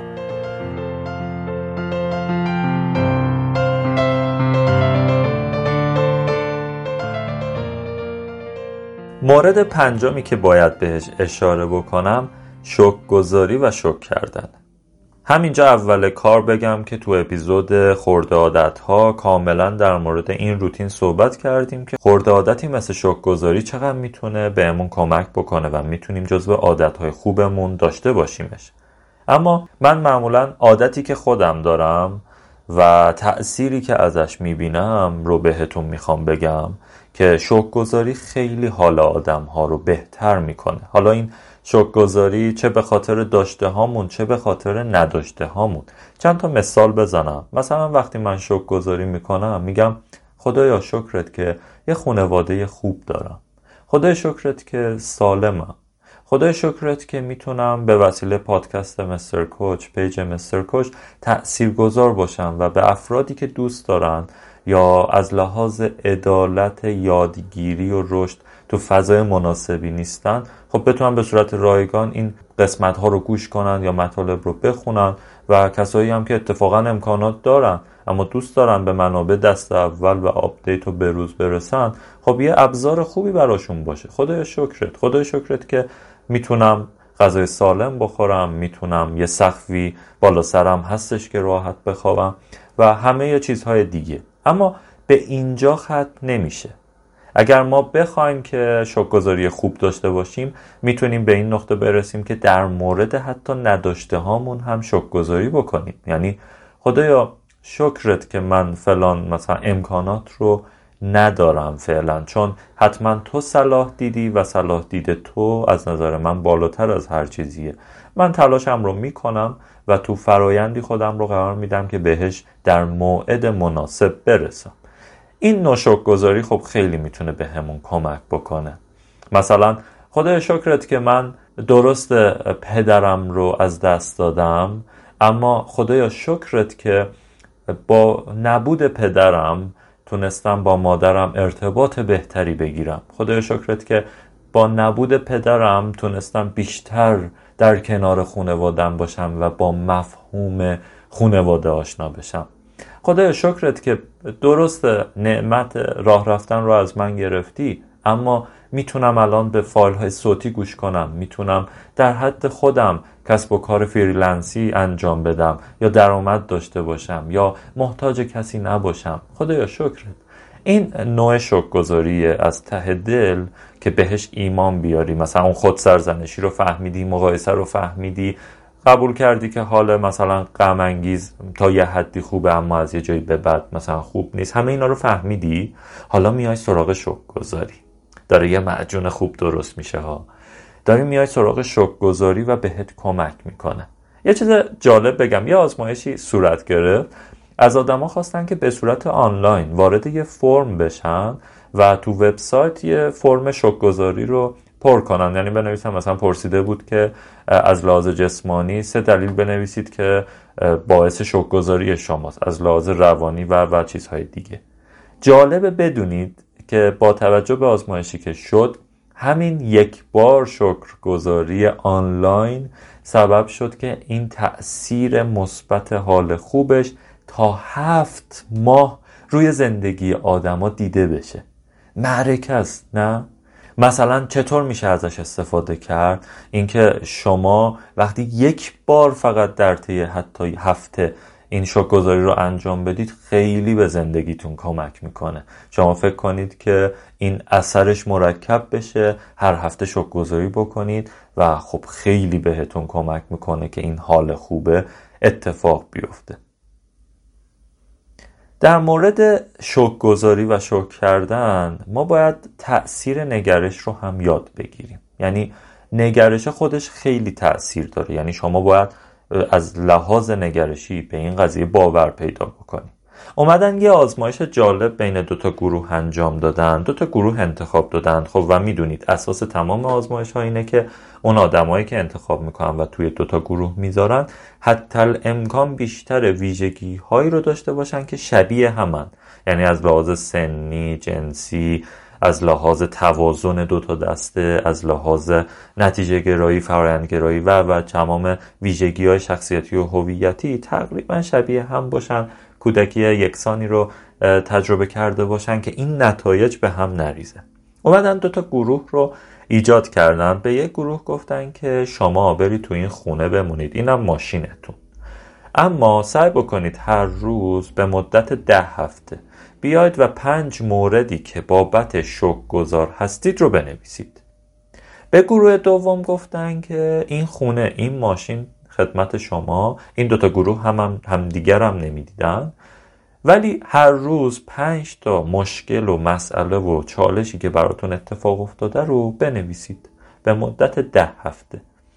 Speaker 1: مورد پنجمی که باید بهش اشاره بکنم شوک‌گذاری و شوک کردن. همینجا اول کار بگم که تو اپیزود خرد عادت‌ها کاملا در مورد این روتین صحبت کردیم که خرد عادتی مثل شوک‌گذاری چقدر میتونه بهمون کمک بکنه و میتونیم جزو عادت‌های خوبمون داشته باشیمش. اما من معمولا عادتی که خودم دارم و تأثیری که ازش میبینم رو بهتون میخوام بگم که شوک‌گذاری خیلی حال آدم‌ها رو بهتر میکنه. حالا این شوک‌گذاری چه به خاطر داشته هامون چه به خاطر نداشته هامون. چند تا مثال بزنم. مثلا وقتی من شوک‌گذاری میکنم میگم خدایا شکرت که یه خانواده خوب دارم، خدایا شکرت که سالمم، خدایا شکرت که میتونم به وسیله پادکست مستر کوچ، پیج مستر کوچ تأثیرگذار باشم و به افرادی که دوست دارن یا از لحاظ عدالت یادگیری و رشد تو فضای مناسبی نیستن، خب بتونن به صورت رایگان این قسمت ها رو گوش کنن یا مطالب رو بخونن. و کسایی هم که اتفاقا امکانات دارن اما دوست دارن به منابع دست اول و آپدیت و بروز برسن، خب یه ابزار خوبی براشون باشه. خدای شکرت، خدای شکرت که میتونم غذای سالم بخورم، میتونم یه سقفی بالا سرم هستش که راحت بخوابم و همه یه چیزهای دیگه. اما به اینجا ختم نمیشه. اگر ما بخوایم که شوک‌گذاری خوب داشته باشیم میتونیم به این نقطه برسیم که در مورد حتی نداشته هامون هم شوک‌گذاری بکنیم. یعنی خدایا شکرت که من فلان مثلا امکانات رو ندارم فعلا، چون حتما تو صلاح دیدی و صلاح دید تو از نظر من بالاتر از هر چیزیه. من تلاشم رو میکنم و تو فرایندی خودم رو قرار میدم که بهش در موعد مناسب برسم. این نوع شکرگزاری خب خیلی میتونه به همون کمک بکنه. مثلا خدای شکرت که من درست پدرم رو از دست دادم، اما خدایا شکرت که با نبود پدرم تونستم با مادرم ارتباط بهتری بگیرم. خدایا شکرت که با نبود پدرم تونستم بیشتر در کنار خانواده‌ام باشم و با مفهوم خانواده آشنا بشم. خدایا شکرت که درست نعمت راه رفتن رو از من گرفتی، اما میتونم الان به فایل های صوتی گوش کنم، میتونم در حد خودم کسب و کار فریلنسی انجام بدم یا درآمد داشته باشم یا محتاج کسی نباشم. خدایا شکرت. این نوع شکرگزاری از ته دل که بهش ایمان بیاری، مثلا اون خود سرزنشی رو فهمیدی، مقایسه رو فهمیدی، قبول کردی که حال مثلا غم انگیز تا یه حدی خوبه اما از یه جایی به بعد مثلا خوب نیست، همه اینا رو فهمیدی، حالا میای سراغ شکرگزاری. داره یه معجون خوب درست میشه ها. داری میای سراغ شکرگزاری و بهت کمک میکنه. یه چیز جالب بگم، یه آزمایشی صورت گرفت، از آدما خواستن که به صورت آنلاین وارد یه فرم بشن و تو وبسایت یه فرم شکرگزاری رو پر کنن. یعنی بنویسن، مثلا پرسیده بود که از لحاظ جسمانی سه دلیل بنویسید که باعث شکرگزاری شماست، از لحاظ روانی و و چیزهای دیگه. جالبه بدونید که با توجه به آزمایشی که شد، همین یک بار شکرگزاری آنلاین سبب شد که این تأثیر مثبت حال خوبش تا هفت ماه روی زندگی آدما دیده بشه. معرکه است نه؟ مثلا چطور میشه ازش استفاده کرد؟ اینکه شما وقتی یک بار فقط در طی حتی هفته این شکرگزاری رو انجام بدید، خیلی به زندگیتون کمک میکنه. شما فکر کنید که این اثرش مرکب بشه، هر هفته شکرگزاری بکنید و خب خیلی بهتون کمک میکنه که این حال خوبه اتفاق بیفته. در مورد شکرگزاری و شکر کردن، ما باید تأثیر نگرش رو هم یاد بگیریم. یعنی نگرش خودش خیلی تأثیر داره. یعنی شما باید از لحاظ نگرشی به این قضیه باور پیدا بکنید. اومدن یه آزمایش جالب بین دوتا گروه انجام دادن، دوتا گروه انتخاب دادن. خب و میدونید اساس تمام آزمایش ها اینه که اون آدمایی که انتخاب میکنن و توی دوتا گروه میذارن حتی الامکان بیشتر ویژگی هایی رو داشته باشن که شبیه همن. یعنی از لحاظ سنی، جنسی، از لحاظ توازن دوتا دسته، از لحاظ نتیجه گرایی، فرآیند گرایی و و تمام ویژگی های شخصیتی و هویتی تقریبا شبیه هم باشن، کودکی یکسانی رو تجربه کرده باشن که این نتایج به هم نریزه. اومدن دوتا گروه رو ایجاد کردن. به یک گروه گفتن که شما برید تو این خونه بمونید، اینم ماشینتون، اما سعی بکنید هر روز به مدت ده هفته بیاید و پنج موردی که بابت شکرگزار هستید رو بنویسید. به گروه دوم گفتن که این خونه، این ماشین خدمت شما. این دوتا گروه هم هم, هم دیگر هم نمیدیدن، ولی هر روز پنج تا مشکل و مسئله و چالشی که براتون اتفاق افتاده رو بنویسید به مدت ده هفته.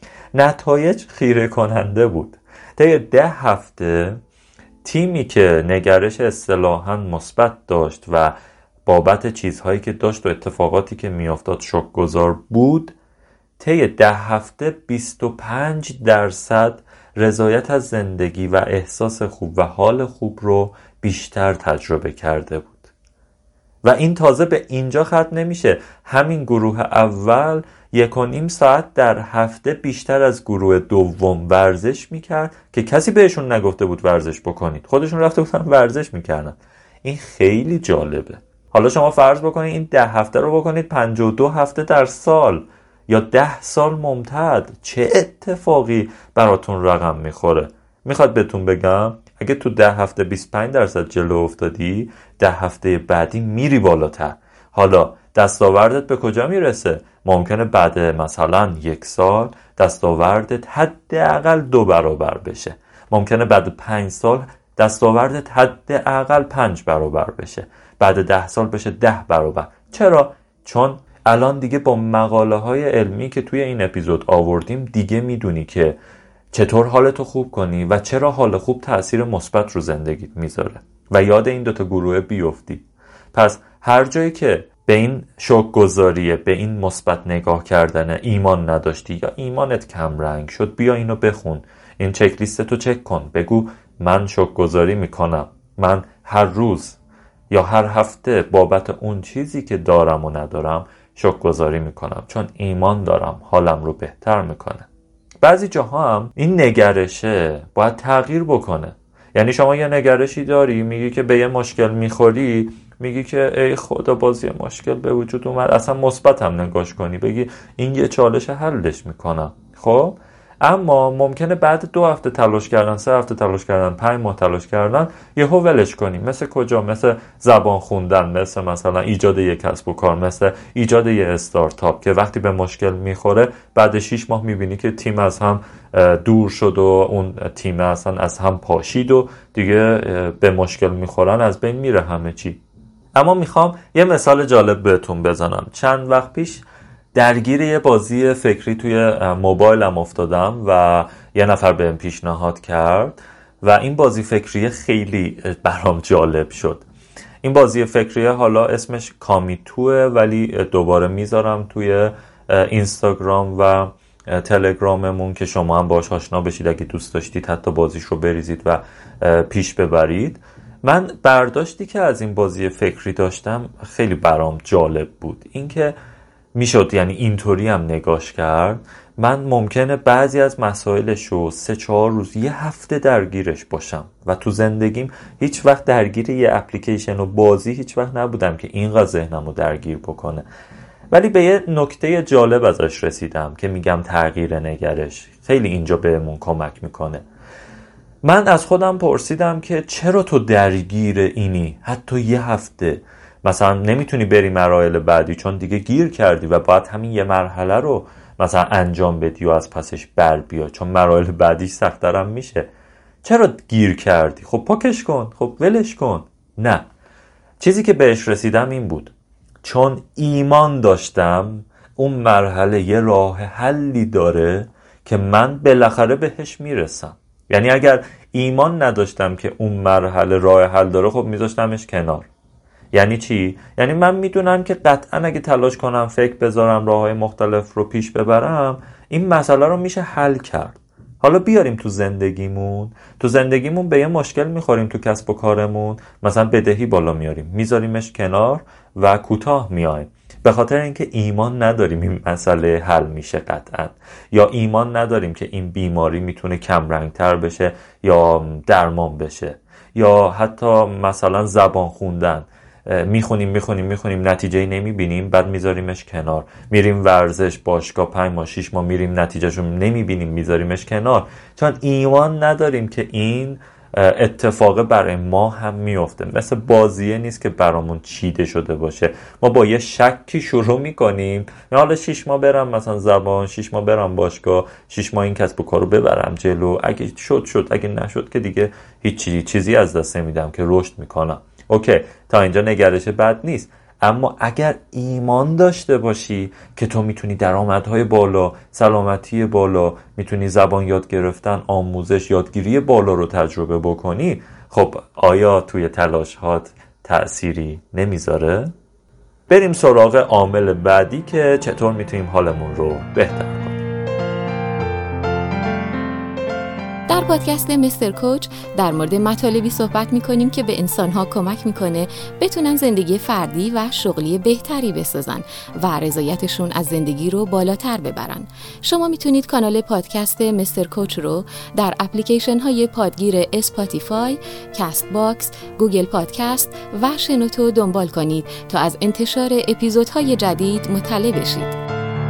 Speaker 1: نتایج خیره کننده بود. طی ده هفته تیمی که نگرش اصطلاحاً مثبت داشت و بابت چیزهایی که داشت و اتفاقاتی که میافتاد شکرگزار بود، طی ده هفته بیست و پنج درصد رضایت از زندگی و احساس خوب و حال خوب رو بیشتر تجربه کرده بود. و این تازه به اینجا ختم نمیشه. همین گروه اول یک و نیم ساعت در هفته بیشتر از گروه دوم ورزش میکرد که کسی بهشون نگفته بود ورزش بکنید، خودشون رفته بودن ورزش میکردن. این خیلی جالبه. حالا شما فرض بکنید این ده هفته رو بکنید پنجاه و دو هفته در سال یا ده سال ممتد، چه اتفاقی براتون رقم میخوره؟ میخواد بهتون بگم اگه تو ده هفته بیست و پنج درصد جلو افتادی، ده هفته بعدی میری بالاتر. حالا دستاوردت به کجا میرسه؟ ممکنه بعد مثلا یک سال دستاوردت حداقل دو برابر بشه. ممکنه بعد پنج سال دستاوردت حداقل پنج برابر بشه. بعد ده سال بشه ده برابر. چرا؟ چون الان دیگه با مقاله های علمی که توی این اپیزود آوردیم دیگه میدونی که چطور حالتو خوب کنی و چرا حال خوب تأثیر مثبت رو زندگیت میذاره و یاد این دوتا گروه بیفتی. پس هر جایی که به این شوک‌گذاریه، به این مثبت نگاه کردن ایمان نداشتی یا ایمانت کم رنگ شد، بیا اینو بخون، این چک لیستتو چک کن، بگو من شوک‌گذاری میکنم، من هر روز یا هر هفته بابت اون چیزی که دارم و ندارم شوک‌گذاری میکنم، چون ایمان دارم حالم رو بهتر میکنه. بعضی جاها هم این نگرشه باید تغییر بکنه. یعنی شما یه نگرشی داری، میگی که به یه مشکل میخوری، میگی که ای خدا باز یه مشکل به وجود اومد، اصلا مثبت هم نگاش کنی، بگی این یه چالش حلش میکنم. خب اما ممکنه بعد دو هفته تلاش کردن، سه هفته تلاش کردن، پنج ماه تلاش کردن، یهو ولش کنی. مثل کجا؟ مثل زبان خوندن، مثل مثلا ایجاد یک کسب و کار، مثل ایجاد یک استارتاپ که وقتی به مشکل میخوره بعد شش ماه میبینی که تیم از هم دور شد و اون تیم اصلا از هم پاشید و دیگه به مشکل میخورن، از بین میره همه چی. اما میخوام یه مثال جالب بهتون بزنم. چند وقت پیش درگیر یه بازی فکری توی موبایلم افتادم و یه نفر بهم پیشنهاد کرد و این بازی فکری خیلی برام جالب شد. این بازی فکری حالا اسمش کامیتوه، ولی دوباره میذارم توی اینستاگرام و تلگراممون که شما هم باهاش آشنا بشید، اگه دوست داشتید حتی بازیش رو بریزید و پیش ببرید. من برداشتی که از این بازی فکری داشتم خیلی برام جالب بود، اینکه میشد یعنی اینطوری هم نگاش کرد. من ممکنه بعضی از مسائلش رو سه چهار روز، یه هفته درگیرش باشم و تو زندگیم هیچ وقت درگیر یه اپلیکیشن و بازی هیچ وقت نبودم که اینقدر ذهنم رو درگیر بکنه. ولی به یه نکته جالب ازش رسیدم که میگم تغییر نگرش خیلی اینجا بهمون کمک میکنه. من از خودم پرسیدم که چرا تو درگیر اینی حتی یه هفته؟ مثلا نمیتونی بری مراحل بعدی چون دیگه گیر کردی و باید همین یه مرحله رو مثلا انجام بدی و از پسش بر بیا، چون مراحل بعدیش سخت‌ترم میشه. چرا گیر کردی؟ خب پاکش کن، خب ولش کن. نه، چیزی که بهش رسیدم این بود، چون ایمان داشتم اون مرحله یه راه حلی داره که من بالاخره بهش میرسم. یعنی اگر ایمان نداشتم که اون مرحله راه حل داره، خب میذاشتمش کنار. یعنی چی؟ یعنی من میدونم که قطعا اگه تلاش کنم، فکر بذارم، راههای مختلف رو پیش ببرم، این مسئله رو میشه حل کرد. حالا بیاریم تو زندگیمون. تو زندگیمون به یه مشکل میخوریم تو کسب و کارمون، مثلا بدهی بالا میاریم، میذاریمش کنار و کوتاه میایم به خاطر اینکه ایمان نداریم این مسئله حل میشه قطعا، یا ایمان نداریم که این بیماری میتونه کم رنگ تر بشه یا درمان بشه، یا حتی مثلا زبان خوندن، میخونیم میخونیم میخونیم نتیجه نمیبینیم، بعد میذاریمش کنار. میریم ورزش، باشگاه، پنج ماه شیش ماه میریم نتیجهشو نمیبینیم، میذاریمش کنار، چون ایمان نداریم که این اتفاق برای ما هم میفته. مثل بازیه نیست که برامون چیده شده باشه. ما با یه شکی شروع میکنیم، حالا شیش ماه برم مثلا زبان، شیش ماه برم باشگاه، شیش ماه این کسب و کارو ببرم جلو، اگه شد شد، اگه نشد که دیگه هیچ چیزی از دست نمیدم که رشد میکنم. اوکی، تا اینجا نگرش بد نیست. اما اگر ایمان داشته باشی که تو میتونی درآمدهای بالا، سلامتی بالا، میتونی زبان یاد گرفتن، آموزش، یادگیری بالا رو تجربه بکنی، خب آیا توی تلاشات تأثیری نمیذاره؟ بریم سراغ عامل بعدی که چطور میتونیم حالمون رو بهتر کنیم.
Speaker 2: در پادکست مستر کوچ در مورد مطالبی صحبت می‌کنیم که به انسان‌ها کمک می‌کنه بتونن زندگی فردی و شغلی بهتری بسازن و رضایتشون از زندگی رو بالاتر ببرن. شما میتونید کانال پادکست مستر کوچ رو در اپلیکیشن‌های پادگیر اسپاتیفای، کست باکس، گوگل پادکست و شنوتو دنبال کنید تا از انتشار اپیزودهای جدید مطلع بشید.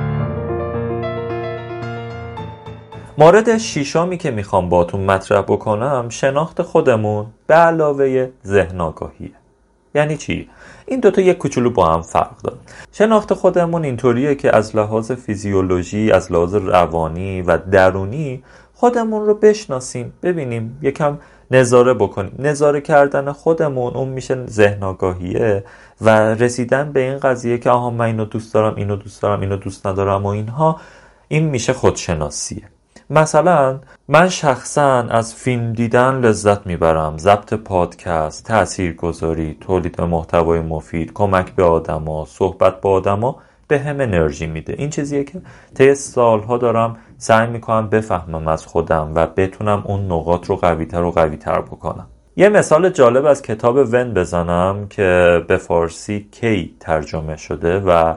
Speaker 1: مورد شیشمی که میخوام باتون مطرح بکنم شناخت خودمون به علاوه ذهن آگاهیه. یعنی چی؟ این دوتا یک کوچولو با هم فرق داره. شناخت خودمون اینطوریه که از لحاظ فیزیولوژی، از لحاظ روانی و درونی خودمون رو بشناسیم، ببینیم، یکم نظاره بکنیم. نظاره کردن خودمون اون میشه ذهن آگاهیه و رسیدن به این قضیه که آها من اینو دوست دارم، اینو دوست دارم، اینو دوست ندارم و اینها، این میشه خودشناسیه. مثلا من شخصا از فیلم دیدن لذت میبرم، ضبط پادکست، تاثیرگذاری، تولید محتوای مفید، کمک به آدما، صحبت با آدما به هم انرژی میده. این چیزیه که طی سالها دارم سعی میکنم بفهمم از خودم و بتونم اون نقاط رو قوی‌تر و قوی‌تر بکنم. یه مثال جالب از کتاب ون بزنم که به فارسی کی ترجمه شده و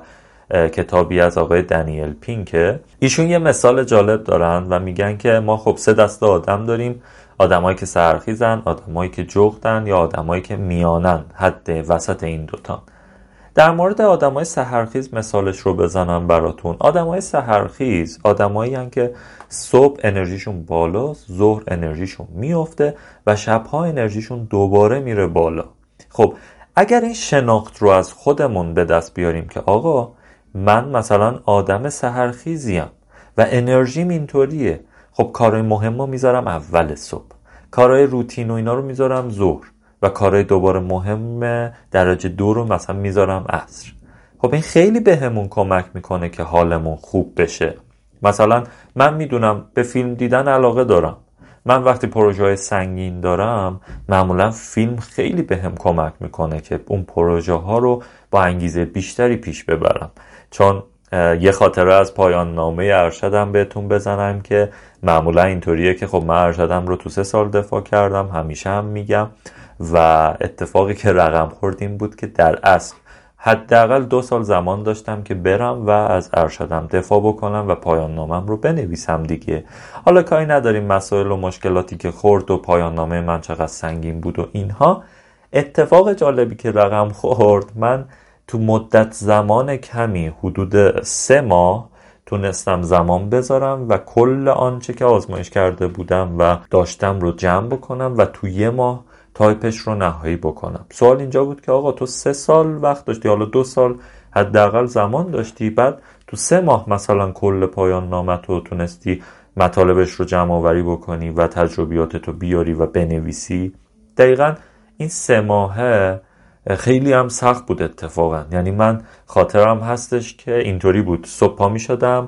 Speaker 1: کتابی از آقای دنیل پینکه. ایشون یه مثال جالب دارن و میگن که ما خب سه دسته آدم داریم: آدمایی که سرخیزن، آدمایی که جغدن، یا آدمایی که میانن، حد وسط این دوتا. در مورد آدمای سحرخیز مثالش رو بزنم براتون. آدمای سحرخیز آدمایی هستن که صبح انرژیشون بالاست، ظهر انرژیشون میفته و شبها انرژیشون دوباره میره بالا. خب اگر این شناخت رو از خودمون به دست بیاریم که آقا من مثلا آدم سحرخیزیم و انرژیم اینطوریه، خب کارهای مهم رو میذارم اول صبح، کارهای روتین و اینا رو میذارم ظهر و کارهای دوباره مهم درجه دو رو مثلا میذارم عصر. خب این خیلی به همون کمک میکنه که حالمون خوب بشه. مثلا من میدونم به فیلم دیدن علاقه دارم، من وقتی پروژه های سنگین دارم معمولا فیلم خیلی به هم کمک میکنه که اون پروژه ها رو با انگیزه بیشتری پیش ببرم. چون یه خاطره از پایان نامه ارشدم بهتون بزنم که معمولا اینطوریه که خب من ارشدم رو تو سه سال دفاع کردم، همیشه هم میگم، و اتفاقی که رقم خورد این بود که در اصل حداقل دو سال زمان داشتم که برم و از ارشدم دفاع بکنم و پایان نامم رو بنویسم دیگه. حالا کاری نداریم مسائل و مشکلاتی که خورد و پایان نامه من چقدر سنگین بود و اینها. اتفاق جالبی که رقم خورد، من تو مدت زمان کمی، حدود سه ماه، تونستم زمان بذارم و کل آنچه که آزمایش کرده بودم و داشتم رو جمع بکنم و تو یه ماه تایپش رو نهایی بکنم. سوال اینجا بود که آقا تو سه سال وقت داشتی، حالا دو سال حداقل زمان داشتی، بعد تو سه ماه مثلا کل پایان نامت رو تونستی مطالبش رو جمع آوری بکنی و تجربیاتتو بیاری و بنویسی. دقیقاً این سه ماهه خیلی هم سخت بود اتفاقا. یعنی من خاطرم هستش که اینطوری بود: صبح پا می شدم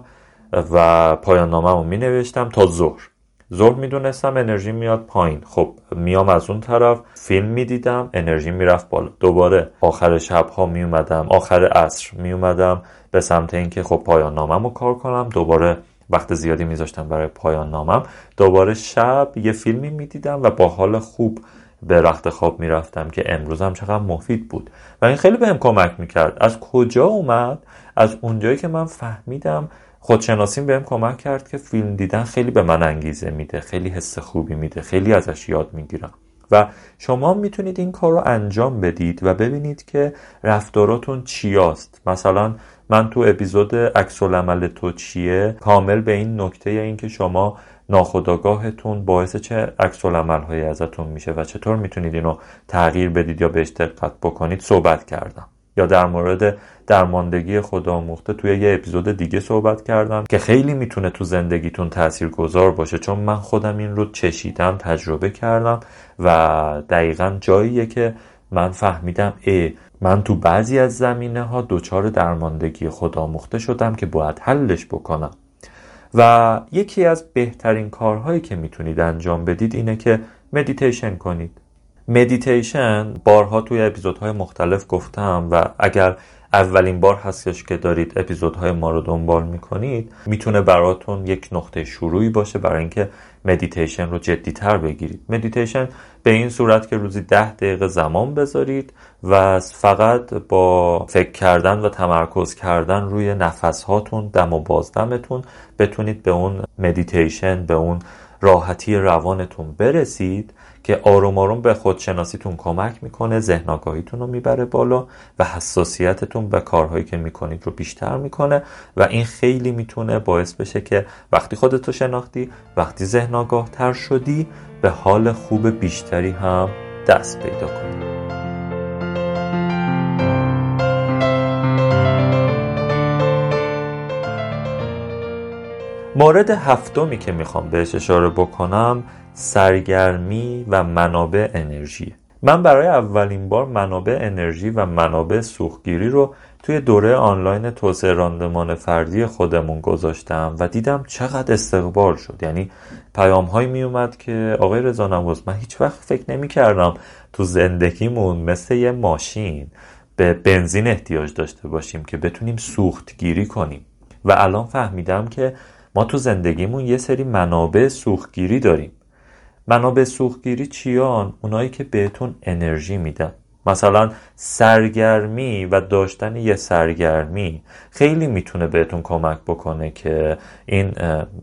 Speaker 1: و پایان نامه رو می نوشتم تا ظهر. ظهر می دونستم انرژی میاد پایین، خب میام از اون طرف فیلم می دیدم، انرژی می رفت بالا. دوباره آخر شب ها می اومدم، آخر عصر می اومدم به سمت این که خب پایان نامم رو کار کنم. دوباره وقت زیادی می زاشتم برای پایان نامم. دوباره شب یه فیلمی می دیدم و با حال خوب به رخت خواب می رفتم که امروز هم چقدر مفید بود و این خیلی بهم کمک می کرد. از کجا اومد؟ از اونجایی که من فهمیدم خودشناسیم بهم کمک کرد که فیلم دیدن خیلی به من انگیزه میده، خیلی حس خوبی میده، خیلی ازش یاد میگیرم. و شما میتونید این کار رو انجام بدید و ببینید که رفتاراتون چیاست. مثلا من تو اپیزود عکس‌العمل تو چیه کامل به این نکته این که شما ناخودآگاهتون باعث چه عکس‌العمل‌هایی ازتون میشه و چطور میتونید اینو تغییر بدید یا بهش دقت بکنید صحبت کردم. یا در مورد درماندگی خودآموخته توی یه اپیزود دیگه صحبت کردم که خیلی میتونه تو زندگیتون تاثیرگذار باشه، چون من خودم این رو چشیدم، تجربه کردم و دقیقاً جاییه که من فهمیدم ای من تو بعضی از زمینه ها دچار درماندگی خودآموخته شدم که باید حلش بکنم. و یکی از بهترین کارهایی که میتونید انجام بدید اینه که مدیتیشن کنید. مدیتیشن بارها توی اپیزودهای مختلف گفتم و اگر اولین بار هستش که دارید اپیزودهای ما رو دنبال میکنید میتونه براتون یک نقطه شروعی باشه برای اینکه مدیتیشن رو جدی‌تر بگیرید. مدیتیشن به این صورت که روزی ده دقیقه زمان بذارید و فقط با فکر کردن و تمرکز کردن روی نفسهاتون، دم و بازدمتون بتونید به اون مدیتیشن، به اون راحتی روانتون برسید که آروم آروم به خودشناسیتون کمک میکنه، ذهن آگاهیتون رو میبره بالا و حساسیتتون به کارهایی که میکنید رو بیشتر میکنه و این خیلی میتونه باعث بشه که وقتی خودتو شناختی، وقتی ذهن آگاه تر شدی، به حال خوب بیشتری هم دست پیدا کنی. مورد هفتمی که میخوام بهش اشاره بکنم سرگرمی و منابع انرژی. من برای اولین بار منابع انرژی و منابع سوختگیری رو توی دوره آنلاین توسعه راندمان فردی خودمون گذاشتم و دیدم چقدر استقبال شد. یعنی پیام هایی می اومد که آقای رضا نواز، من هیچ وقت فکر نمی کردم تو زندگیمون مثل یه ماشین به بنزین احتیاج داشته باشیم که بتونیم سوختگیری کنیم و الان فهمیدم که ما تو زندگیمون یه سری منابع سوختگیری داریم. منابع سوختگیری چیان؟ اونایی که بهتون انرژی میدن. مثلا سرگرمی و داشتن یه سرگرمی خیلی میتونه بهتون کمک بکنه که این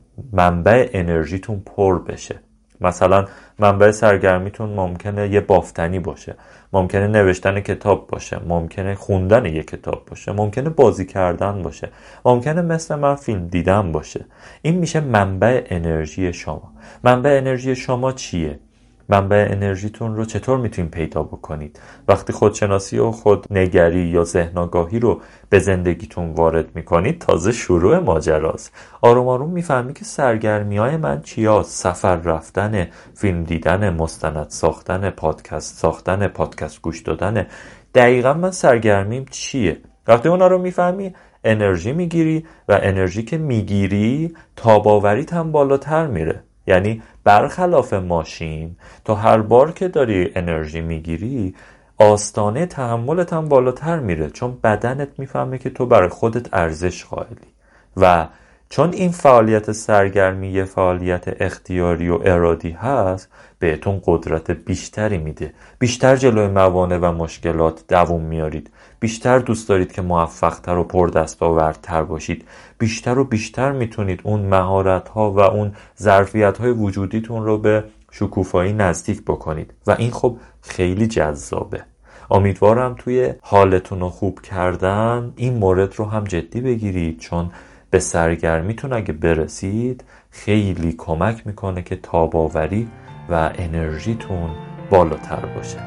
Speaker 1: منبع انرژیتون پر بشه. مثلا منبع سرگرمیتون ممکنه یه بافتنی باشه، ممکنه نوشتن کتاب باشه، ممکنه خوندن یه کتاب باشه، ممکنه بازی کردن باشه، ممکنه مثل من فیلم دیدن باشه. این میشه منبع انرژی شما. منبع انرژی شما چیه؟ منبع انرژیتون رو چطور میتونید پیدا بکنید؟ وقتی خودشناسی و خودنگری یا ذهن آگاهی رو به زندگیتون وارد میکنید تازه شروع ماجراست. آروم آروم میفهمی که سرگرمی‌های من چیاست؟ سفر رفتن، فیلم دیدن، مستند ساختن، پادکست ساختن، پادکست گوش دادن. دقیقاً من سرگرمیم چیه؟ وقتی اونا رو میفهمی انرژی میگیری و انرژی که میگیری تاباوریت هم بالاتر میره. یعنی برخلاف ماشین، تو هر بار که داری انرژی میگیری آستانه تحملت هم بالاتر میره، چون بدنت میفهمه که تو برای خودت ارزش قائلی و چون این فعالیت سرگرمی یه فعالیت اختیاری و ارادی هست بهتون قدرت بیشتری میده. بیشتر جلوی موانع و مشکلات دووم میارید، بیشتر دوست دارید که موفق‌تر و پردستاوردتر باشید، بیشتر و بیشتر میتونید اون مهارت‌ها و اون ظرفیت‌های وجودیتون رو به شکوفایی نزدیک بکنید و این خب خیلی جذابه. امیدوارم توی حالتون رو خوب کردن این مورد رو هم جدی بگیرید، چون به سرگرمیتون اگه برسید خیلی کمک میکنه که تاباوری و انرژیتون بالاتر باشه.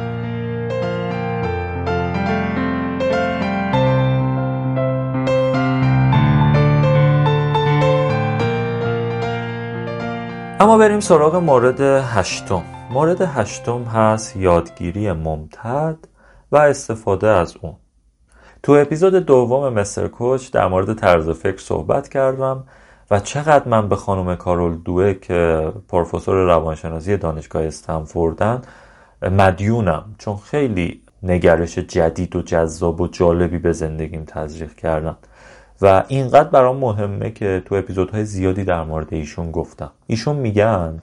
Speaker 1: اما بریم سراغ مورد هشتم. مورد هشتم هست یادگیری ممتد و استفاده از اون. تو اپیزود دوم مستر کوچ در مورد طرز فکر صحبت کردم و چقدر من به خانم کارول دوئک که پروفسور روانشناسی دانشگاه استنفوردن مدیونم، چون خیلی نگرش جدید و جذاب و جالبی به زندگیم تزریق کردن و اینقدر برام مهمه که تو اپیزودهای زیادی در مورد ایشون گفتم. ایشون میگن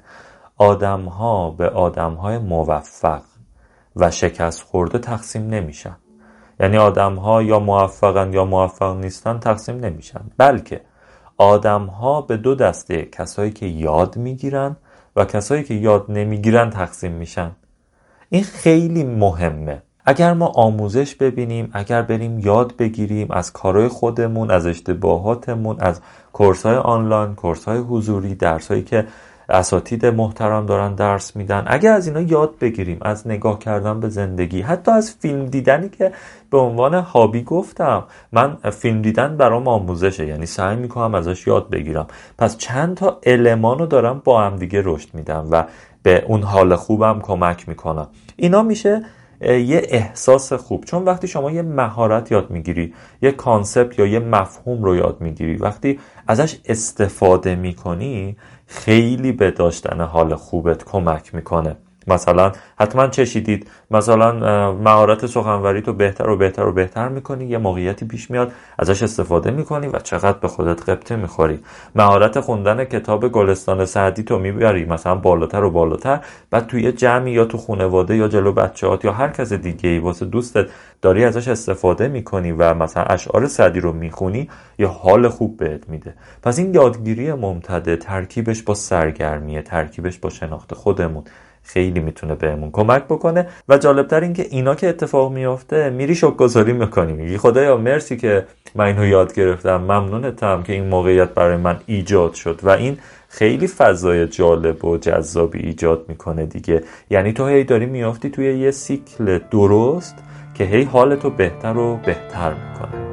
Speaker 1: آدم‌ها به آدم‌های موفق و شکست خورده تقسیم نمیشن. یعنی آدم‌ها یا موفقن یا موفق نیستن تقسیم نمیشن، بلکه آدم‌ها به دو دسته، کسایی که یاد میگیرن و کسایی که یاد نمیگیرن تقسیم میشن. این خیلی مهمه. اگر ما آموزش ببینیم، اگر بریم یاد بگیریم از کارهای خودمون، از اشتباهاتمون، از کورس‌های آنلاین، کورس‌های حضوری، درسایی که اساتید محترم دارن درس میدن، اگر از اینا یاد بگیریم، از نگاه کردن به زندگی، حتی از فیلم دیدنی که به عنوان هابی گفتم، من فیلم دیدن برام آموزشه، یعنی سعی میکنم ازش یاد بگیرم، پس چند تا المانو دارم با هم دیگه رشد میدم و به اون حال خوبم کمک میکنم. اینا میشه یه احساس خوب، چون وقتی شما یه مهارت یاد میگیری، یه کانسپت یا یه مفهوم رو یاد میگیری، وقتی ازش استفاده میکنی خیلی به داشتن حال خوبت کمک میکنه. مثلا حتما چشیدید، مثلا مهارت سخنوری تو بهتر و بهتر و بهتر میکنی، یه موقعیتی پیش میاد ازش استفاده میکنی و چقدر به خودت غبطه میخوری. مهارت خوندن کتاب گلستان سعدی تو میبری مثلا بالاتر و بالاتر، بعد توی جمعی یا تو خانواده یا جلو بچه‌هات یا هر کس دیگه‌ای واسه دوستت داری ازش استفاده میکنی و مثلا اشعار سعدی رو میخونی، یه حال خوب بهت میده. پس این یادگیری ممتد، ترکیبش با سرگرمیه، ترکیبش با شناخت خودمون، خیلی میتونه بهمون کمک بکنه. و جالبتر این که اینا که اتفاق میافته میری شکرگزاری میکنی، میگی خدایا مرسی که من اینو یاد گرفتم، ممنونتم که این موقعیت برای من ایجاد شد و این خیلی فضای جالب و جذابی ایجاد میکنه دیگه. یعنی تو هی داری میافتی توی یه سیکل درست که هی حالتو بهتر و بهتر میکنه.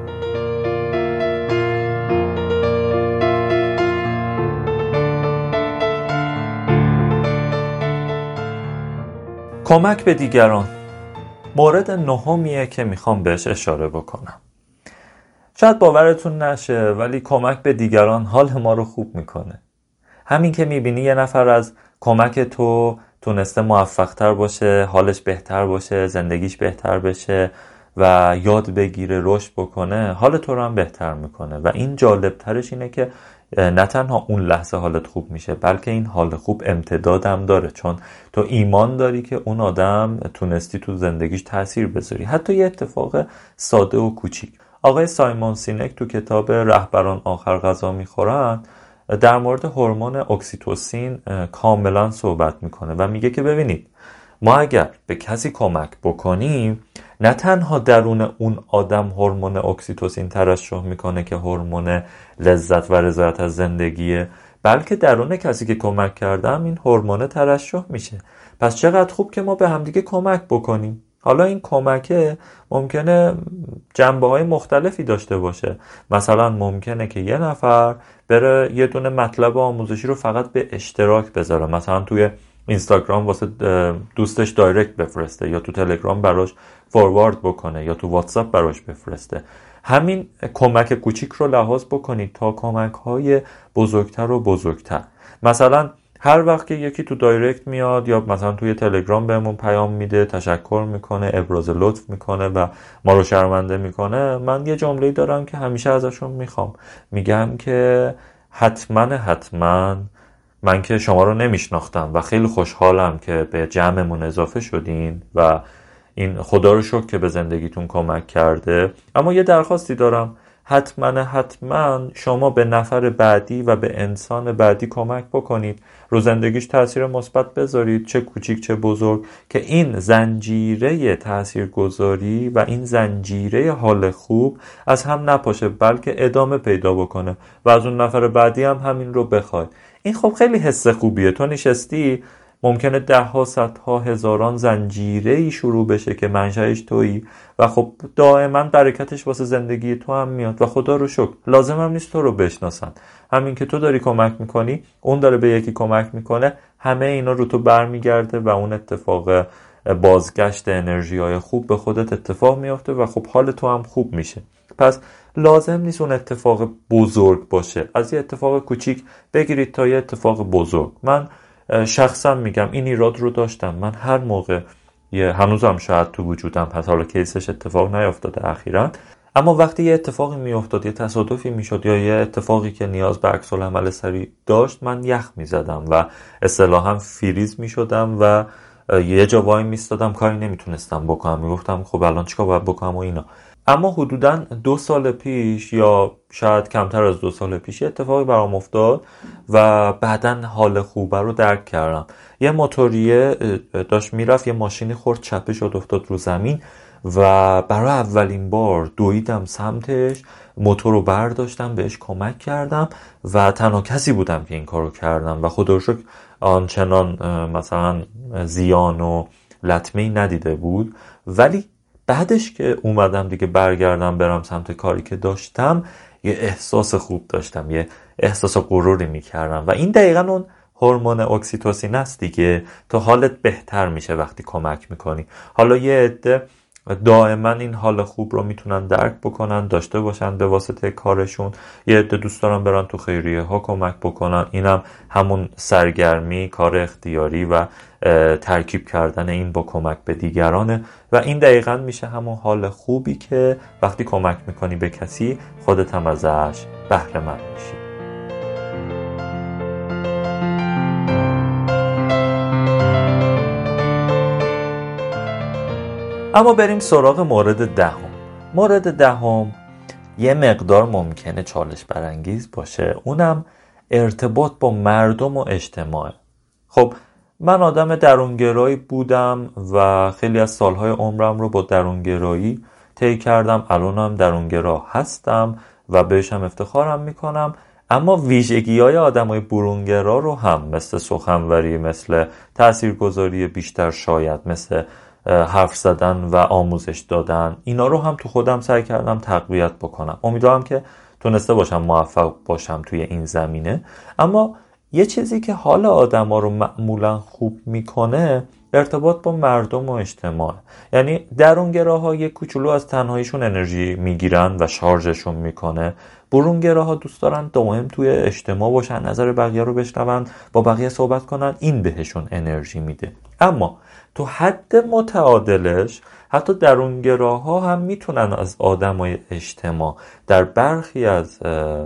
Speaker 1: کمک به دیگران مورد نهمیه که میخوام بهش اشاره بکنم. شاید باورتون نشه ولی کمک به دیگران حال ما رو خوب میکنه. همین که میبینی یه نفر از کمک تو تونسته موفق تر باشه، حالش بهتر باشه، زندگیش بهتر بشه و یاد بگیره، رشد بکنه، حال تو رو هم بهتر میکنه. و این جالب ترش اینه که نه تنها اون لحظه حالت خوب میشه بلکه این حال خوب امتدادم داره، چون تو ایمان داری که اون آدم تونستی تو زندگیش تأثیر بذاری. حتی یه اتفاق ساده و کوچیک. آقای سایمون سینک تو کتاب رهبران آخر غذا میخورن در مورد هورمون اکسیتوسین کاملا صحبت میکنه و میگه که ببینید ما اگر به کسی کمک بکنیم نه تنها درون اون آدم هورمون اکسیتوسین ترشح میکنه که هورمون لذت و رضایت از زندگیه، بلکه درون کسی که کمک کردم این هورمون ترشح میشه. پس چقدر خوب که ما به همدیگه کمک بکنیم. حالا این کمکه ممکنه جنبه‌های مختلفی داشته باشه. مثلا ممکنه که یه نفر بره یه دونه مطلب آموزشی رو فقط به اشتراک بذاره، مثلا توی اینستاگرام واسه دوستش دایرکت بفرسته یا تو تلگرام براش فوروارد بکنه یا تو واتساپ براش بفرسته. همین کمک کوچیک رو لحاظ بکنید تا کمک‌های بزرگتر و بزرگتر. مثلا هر وقت که یکی تو دایرکت میاد یا مثلا توی تلگرام بهمون پیام میده، تشکر میکنه، ابراز لطف میکنه و ما رو شرمنده میکنه، من یه جمله‌ای دارم که همیشه ازشون میخوام، میگم که حتما حتما من که شما رو نمیشناختم و خیلی خوشحالم که به جمعمون اضافه شدین و این خدا رو شکر که به زندگیتون کمک کرده، اما یه درخواستی دارم، حتما حتما شما به نفر بعدی و به انسان بعدی کمک بکنید، رو زندگیش تأثیر مثبت بذارید، چه کوچیک چه بزرگ، که این زنجیره تاثیرگذاری و این زنجیره حال خوب از هم نپاشه بلکه ادامه پیدا بکنه و از اون نفر بعدی هم همین رو بخواد. این خب خیلی حس خوبیه. تو نشستی ممکنه ده ها صدها هزاران زنجیره‌ای شروع بشه که منشأش تویی و خب دائما برکتش واسه زندگی تو هم میاد و خدا رو شکر لازم هم نیست تو رو بشناسن. همین که تو داری کمک میکنی، اون داره به یکی کمک میکنه، همه اینا رو تو برمیگرده و اون اتفاق بازگشت انرژی های خوب به خودت اتفاق میافته و خب حال تو هم خوب میشه. پس لازم نیست اون اتفاق بزرگ باشه، از یه اتفاق کوچیک بگیرید تا یه اتفاق بزرگ. من شخصا میگم این ایراد رو داشتم. من هر موقع یه هنوزم شاید تو وجودم، پس حالا کیسش اتفاق نیافتاده اخیراً، اما وقتی یه اتفاقی میافتاد، یه تصادفی میشد یا یه اتفاقی که نیاز به عکس العمل سریع داشت، من یخ میزدم و اصطلاحاً فریز میشدم و یه جا وای میستادم، کاری نمیتونستم بکنم، میگفتم خب الان چیکار باید بکنم و اینا. اما حدوداً دو سال پیش یا شاید کمتر از دو سال پیش اتفاقی برام افتاد و بعداً حال خوبه رو درک کردم. یه موتوریه داشت میرفت، یه ماشینی خورد چپه شد، افتاد رو زمین و برای اولین بار دویدم سمتش، موتور رو برداشتم، بهش کمک کردم و تنها کسی بودم که این کارو کردم و خدا رو شکر آنچنان مثلا زیان و لطمه‌ای ندیده بود. ولی بعدش که اومدم دیگه برگردم برم سمت کاری که داشتم، یه احساس خوب داشتم، یه احساس غروری میکردم و این دقیقاً اون هورمون اکسیتوسین است دیگه. تا حالت بهتر میشه وقتی کمک میکنی. حالا یه عده دائما این حال خوب رو میتونن درک بکنن، داشته باشن به واسطه کارشون. یه عده دوست دارن برن تو خیریه ها کمک بکنن، اینم همون سرگرمی، کار اختیاری و ترکیب کردن این با کمک به دیگرانه و این دقیقاً میشه همون حال خوبی که وقتی کمک میکنی به کسی خودت هم ازش بهره مند میشی. اما بریم سراغ مورد دهم. مورد دهم یه مقدار ممکنه چالش برانگیز باشه، اونم ارتباط با مردم و اجتماع. خب من آدم درونگرایی بودم و خیلی از سالهای عمرم رو با درونگرایی طی کردم، الانم درونگرا هستم و بهشم افتخارم میکنم. اما ویژگی‌های آدمای برونگرا رو هم مثل سخنوری، مثل تاثیرگذاری بیشتر، شاید مثل حرف زدن و آموزش دادن، اینا رو هم تو خودم سعی کردم تقویت بکنم. امیدوارم که تونسته باشم موفق باشم توی این زمینه. اما یه چیزی که حال آدما رو معمولا خوب میکنه ارتباط با مردم و اجتماع. یعنی درونگراها یک کوچولو از تنهاییشون انرژی میگیرن و شارژشون میکنه. برونگراها دوست دارن دائم توی اجتماع باشن، نظر بقیه رو بشنون، با بقیه صحبت کنن، این بهشون انرژی میده. اما تو حد متعادلش حتی درونگراها هم میتونن از آدمای اجتماع در برخی از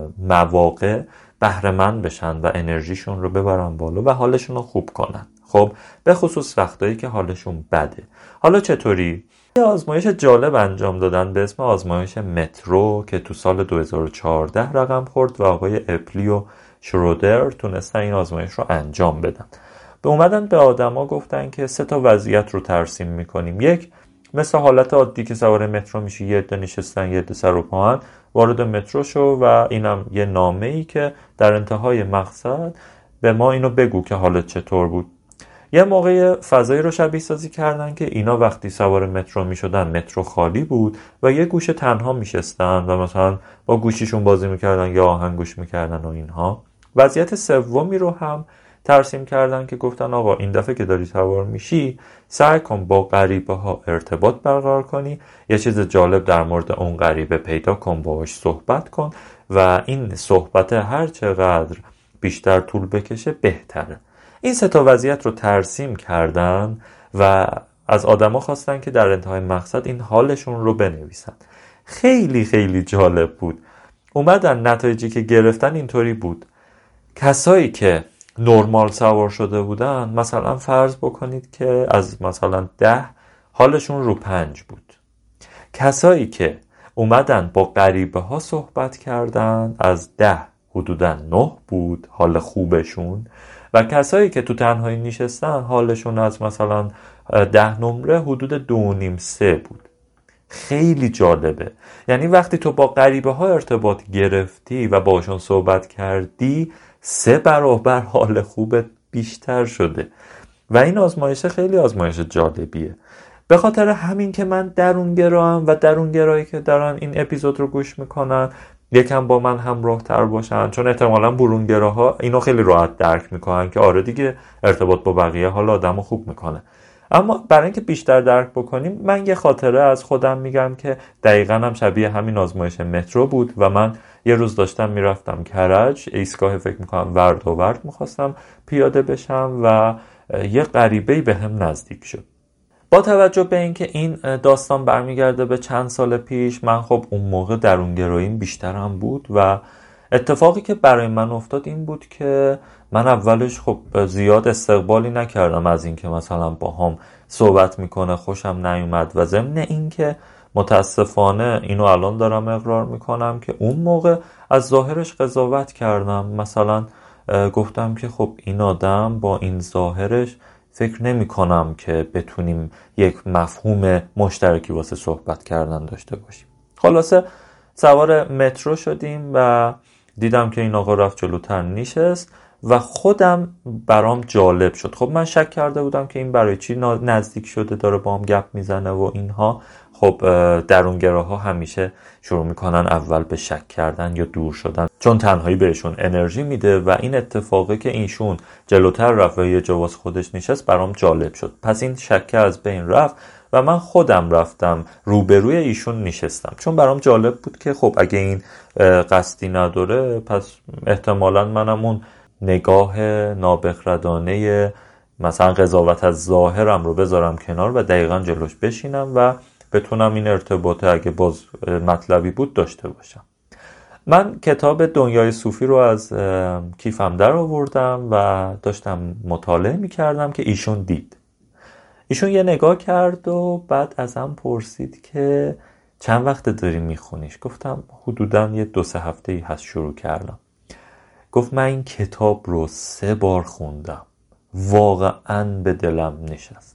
Speaker 1: مواقع بهره‌مند بشن و انرژیشون رو ببرن بالا و حالشون رو خوب کنن. خب به خصوص وقتایی که حالشون بده. حالا چطوری؟ یه آزمایش جالب انجام دادن به اسم آزمایش مترو که تو سال دو هزار و چهارده رقم خورد و آقای اپلی و شرودر تونستن این آزمایش رو انجام بدن. به اومدن به آدما گفتن که سه تا وضعیت رو ترسیم میکنیم. یک، مثل حالت عادی که سوار مترو میشی، یه عده نشستن، یه عده سر و پاهن، وارد مترو شو و اینم یه نامه‌ای که در انتهای مقصد به ما اینو بگو که حالت چطور بود. یه موقع فضایی رو شبیه سازی کردن که اینا وقتی سوار مترو می شدن مترو خالی بود و یه گوشه تنها می شستن و مثلا با گوشیشون بازی می کردن یا آهنگ گوش می کردن و اینها. وضعیت سومی رو هم ترسیم کردن که گفتن آقا این دفعه که داری سوار میشی سعی کن با غریبه ها ارتباط برقرار کنی، یه چیز جالب در مورد اون غریبه پیدا کن، باهاش صحبت کن و این صحبت هر چقدر بیشتر طول بکشه بهتره. این سه تا وضعیت رو ترسیم کردن و از آدما خواستن که در انتهای مقصد این حالشون رو بنویسن. خیلی خیلی جالب بود. اومدن نتایجی که گرفتن اینطوری بود: کسایی که نرمال سوار شده بودن، مثلا فرض بکنید که از مثلا ده حالشون رو پنج بود. کسایی که اومدن با غریبه ها صحبت کردن از ده حدوداً نه بود حال خوبشون، و کسایی که تو تنهایی نشستن حالشون از مثلا ده نمره حدود دو نیم سه بود. خیلی جالبه. یعنی وقتی تو با غریبه ها ارتباط گرفتی و باشون صحبت کردی، سه برابر حال خوبت بیشتر شده. و این آزمایش خیلی آزمایش جالبیه. به خاطر همین که من درونگرام و درونگرایی که دارن این اپیزود رو گوش میکنن یکم با من همراه تر باشن، چون احتمالاً برونگراها اینو خیلی راحت درک میکنن که آره دیگه ارتباط با بقیه حال آدمو خوب میکنه. اما برای اینکه بیشتر درک بکنیم، من یه خاطره از خودم میگم که دقیقاً هم شبیه همین آزمایش مترو بود و من یه روز داشتم میرفتم کرج، ایستگاه فکر میکنم ورد و ورد میخواستم پیاده بشم و یه غریبه‌ای به هم نزدیک شد. با توجه به اینکه این داستان برمیگرده به چند سال پیش، من خب اون موقع درونگراییم بیشتر هم بود و اتفاقی که برای من افتاد این بود که من اولش خب زیاد استقبالی نکردم از اینکه مثلا با هم صحبت میکنه، خوشم نیومد و ضمن اینکه متاسفانه اینو الان دارم اقرار میکنم که اون موقع از ظاهرش قضاوت کردم. مثلا گفتم که خب این آدم با این ظاهرش فکر نمی کنم که بتونیم یک مفهوم مشترکی واسه صحبت کردن داشته باشیم. خلاصه سوار مترو شدیم و دیدم که این آقا رفت جلوتر نشست و خودم برام جالب شد. خب من شک کرده بودم که این برای چی نزدیک شده داره با هم گپ میزنه و اینها. خب درونگراها همیشه شروع میکنن اول به شک کردن یا دور شدن، چون تنهایی بهشون انرژی میده و این اتفاقی که اینشون جلوتر رفت و یه جواز خودش نشست برام جالب شد. پس این شک از بین رفت و من خودم رفتم روبروی ایشون نشستم، چون برام جالب بود که خب اگه این قصدی نداره پس احتمالاً منم اون نگاه نابخردانه مثلا قضاوت از ظاهرم رو بذارم کنار و دقیقاً جلوش بشینم و بتونم این ارتباطه اگه باز مطلبی بود داشته باشم. من کتاب دنیای صوفی رو از کیفم در آوردم و داشتم مطالعه می کردم که ایشون دید. ایشون یه نگاه کرد و بعد ازم پرسید که چند وقت داری میخونیش؟ گفتم حدوداً یه دو سه هفته ای هست شروع کردم. گفت من این کتاب رو سه بار خوندم، واقعاً به دلم نشست.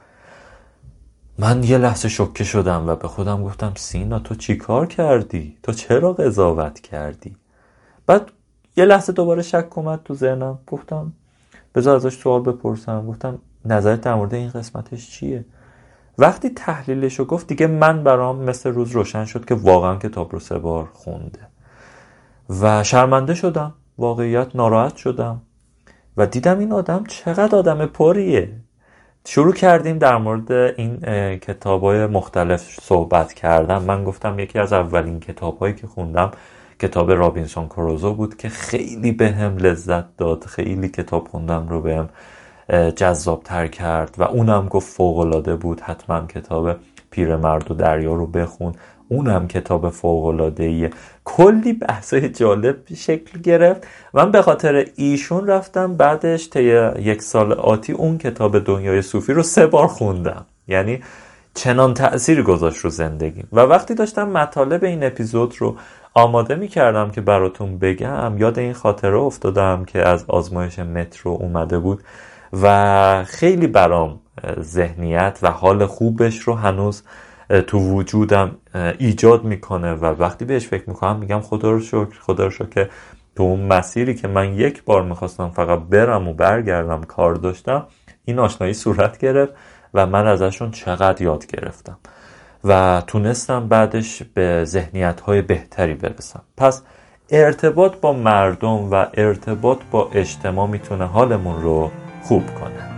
Speaker 1: من یه لحظه شوکه شدم و به خودم گفتم سینا تو چی کار کردی؟ تو چرا قضاوت کردی؟ بعد یه لحظه دوباره شک اومد تو ذهنم، گفتم بذار ازش سوال بپرسم. گفتم نظرت در مورد این قسمتش چیه؟ وقتی تحلیلشو گفت دیگه من برام مثل روز روشن شد که واقعا کتاب رو سه بار خونده و شرمنده شدم، واقعیت ناراحت شدم و دیدم این آدم چقدر آدم پریه، شروع کردیم در مورد این کتاب‌های مختلف صحبت کردم. من گفتم یکی از اولین کتاب‌هایی که خوندم کتاب رابینسون کروزو بود که خیلی به هم لذت داد، خیلی کتاب خوندم رو به هم جذاب تر کرد و اونم گفت فوق‌العاده بود، حتما کتاب پیرمرد و دریا رو بخون، اونم کتاب فوق‌العاده‌ایه. کلی بحثای جالب شکل گرفت. من به خاطر ایشون رفتم بعدش طی یک سال آتی اون کتاب دنیای صوفی رو سه بار خوندم. یعنی چنان تأثیری گذاشت رو زندگیم. و وقتی داشتم مطالب این اپیزود رو آماده می کردم که براتون بگم، یاد این خاطره افتادم که از آزمایش مترو اومده بود و خیلی برام ذهنیت و حال خوبش رو هنوز تو وجودم ایجاد میکنه و وقتی بهش فکر میکنم میگم خدا رو شکر، خدا رو شکر که تو اون مسیری که من یک بار میخواستم فقط برم و برگردم کار داشتم، این آشنایی صورت گرفت و من ازشون چقدر یاد گرفتم و تونستم بعدش به ذهنیت‌های بهتری برسم. پس ارتباط با مردم و ارتباط با اجتماع میتونه حالمون رو خوب کنه.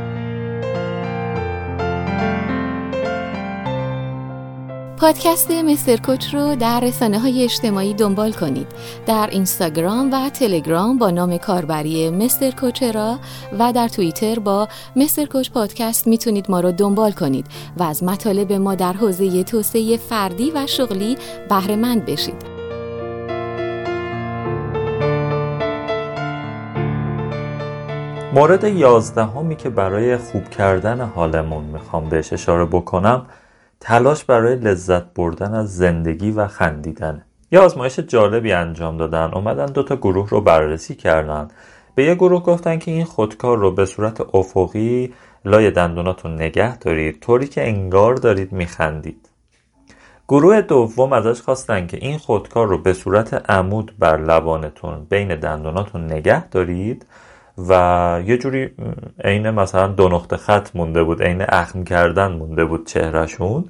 Speaker 2: پادکست مستر کوچ رو در رسانه‌های اجتماعی دنبال کنید. در اینستاگرام و تلگرام با نام کاربری مستر کوچرا و در توییتر با مستر کوچ پادکست میتونید ما رو دنبال کنید و از مطالب ما در حوزه توسعه فردی و شغلی بهره مند بشید.
Speaker 1: مورد یازدهمی که برای خوب کردن حالمون میخوام بهش اشاره بکنم، تلاش برای لذت بردن از زندگی و خندیدن. یه آزمایش جالبی انجام دادن. اومدن دو تا گروه رو بررسی کردن. به یه گروه گفتن که این خودکار رو به صورت افقی لای دندوناتون نگه دارید طوری که انگار دارید میخندید. گروه دوم ازش خواستن که این خودکار رو به صورت عمود بر لبانتون بین دندوناتون نگه دارید و یه جوری عین مثلا دو نقطه خط مونده بود، عین اخم کردن مونده بود چهرهشون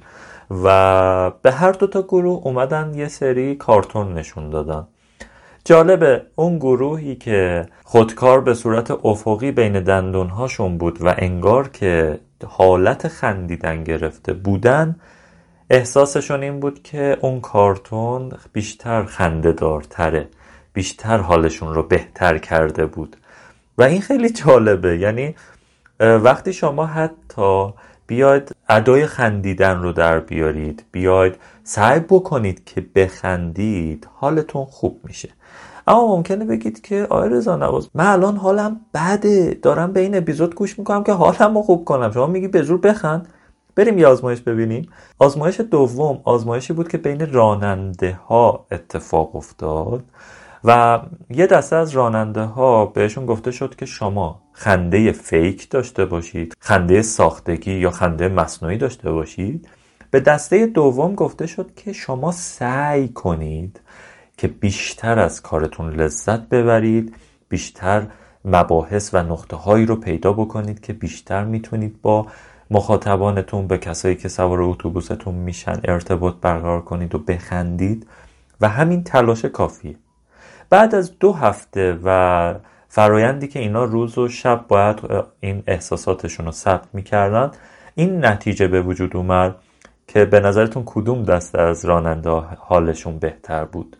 Speaker 1: و به هر دو تا گروه اومدن یه سری کارتون نشون دادن. جالبه اون گروهی که خودکار به صورت افقی بین دندونهاشون بود و انگار که حالت خندیدن گرفته بودن، احساسشون این بود که اون کارتون بیشتر خنده دارتره، بیشتر حالشون رو بهتر کرده بود. و این خیلی جالبه. یعنی وقتی شما حتی بیاید ادای خندیدن رو در بیارید، بیاید سعی بکنید که بخندید، حالتون خوب میشه. اما ممکنه بگید که آقای رضا نواز من الان حالم بده، دارم به این اپیزود گوش میکنم که حالم رو خوب کنم، شما میگی به زور بخند. بریم یه آزمایش ببینیم. آزمایش دوم آزمایشی بود که بین راننده ها اتفاق افتاد و یه دسته از راننده ها بهشون گفته شد که شما خنده فیک داشته باشید، خنده ساختگی یا خنده مصنوعی داشته باشید. به دسته دوم گفته شد که شما سعی کنید که بیشتر از کارتون لذت ببرید، بیشتر مباحث و نقطه هایی رو پیدا بکنید که بیشتر میتونید با مخاطبانتون، به کسایی که سوار اتوبوستون میشن ارتباط برقرار کنید و بخندید و همین تلاش کافیه. بعد از دو هفته و فرایندی که اینا روز و شب باید این احساساتشون رو ثبت میکردن، این نتیجه به وجود اومد که به نظرتون کدوم دسته از راننده حالشون بهتر بود؟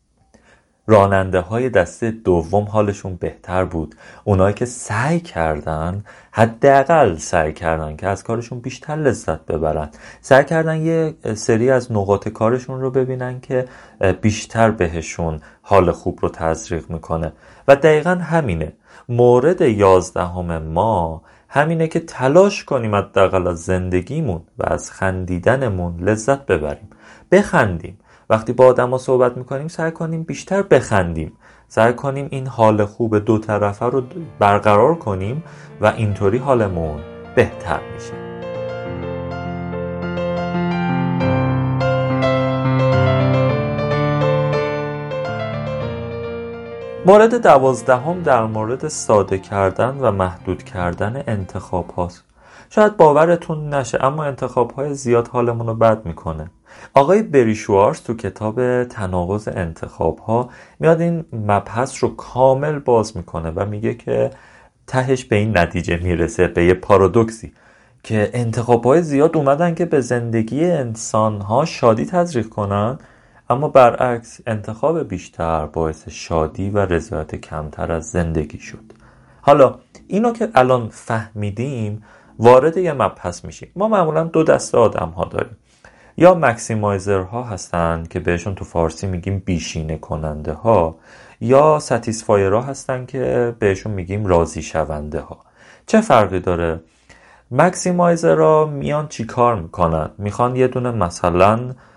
Speaker 1: راننده های دسته دوم حالشون بهتر بود. اونایی که سعی کردن، حداقل سعی کردن که از کارشون بیشتر لذت ببرن، سعی کردن یه سری از نقاط کارشون رو ببینن که بیشتر بهشون حال خوب رو تزریق میکنه. و دقیقا همینه مورد یازدهم ما، همینه که تلاش کنیم حداقل از زندگیمون و از خندیدنمون لذت ببریم، بخندیم. وقتی با آدم ها صحبت میکنیم سعی کنیم بیشتر بخندیم، سعی کنیم این حال خوب دو طرفه رو برقرار کنیم و اینطوری حالمون بهتر میشه. مورد دوازدهم در مورد ساده کردن و محدود کردن انتخاب هاست. شاید باورتون نشه اما انتخاب های زیاد حالمون رو بد میکنه. آقای بری شوارتز تو کتاب تناقض انتخاب ها میاد این مبحث رو کامل باز میکنه و میگه که تهش به این نتیجه میرسه، به یه پارادوکسی که انتخاب‌های زیاد اومدن که به زندگی انسان‌ها شادی تزریق کنن، اما برعکس انتخاب بیشتر باعث شادی و رضایت کمتر از زندگی شد. حالا اینو که الان فهمیدیم وارد یه مبحث میشیم. ما معمولا دو دسته آدم ها داریم، یا مکسیمایزر ها هستن که بهشون تو فارسی میگیم بیشینه کننده ها، یا ستیسفایر ها هستن که بهشون میگیم راضی شونده ها. چه فرقی داره؟ مکسیمایزر ها میان چی کار میکنن؟ میخوان یه دونه مثلا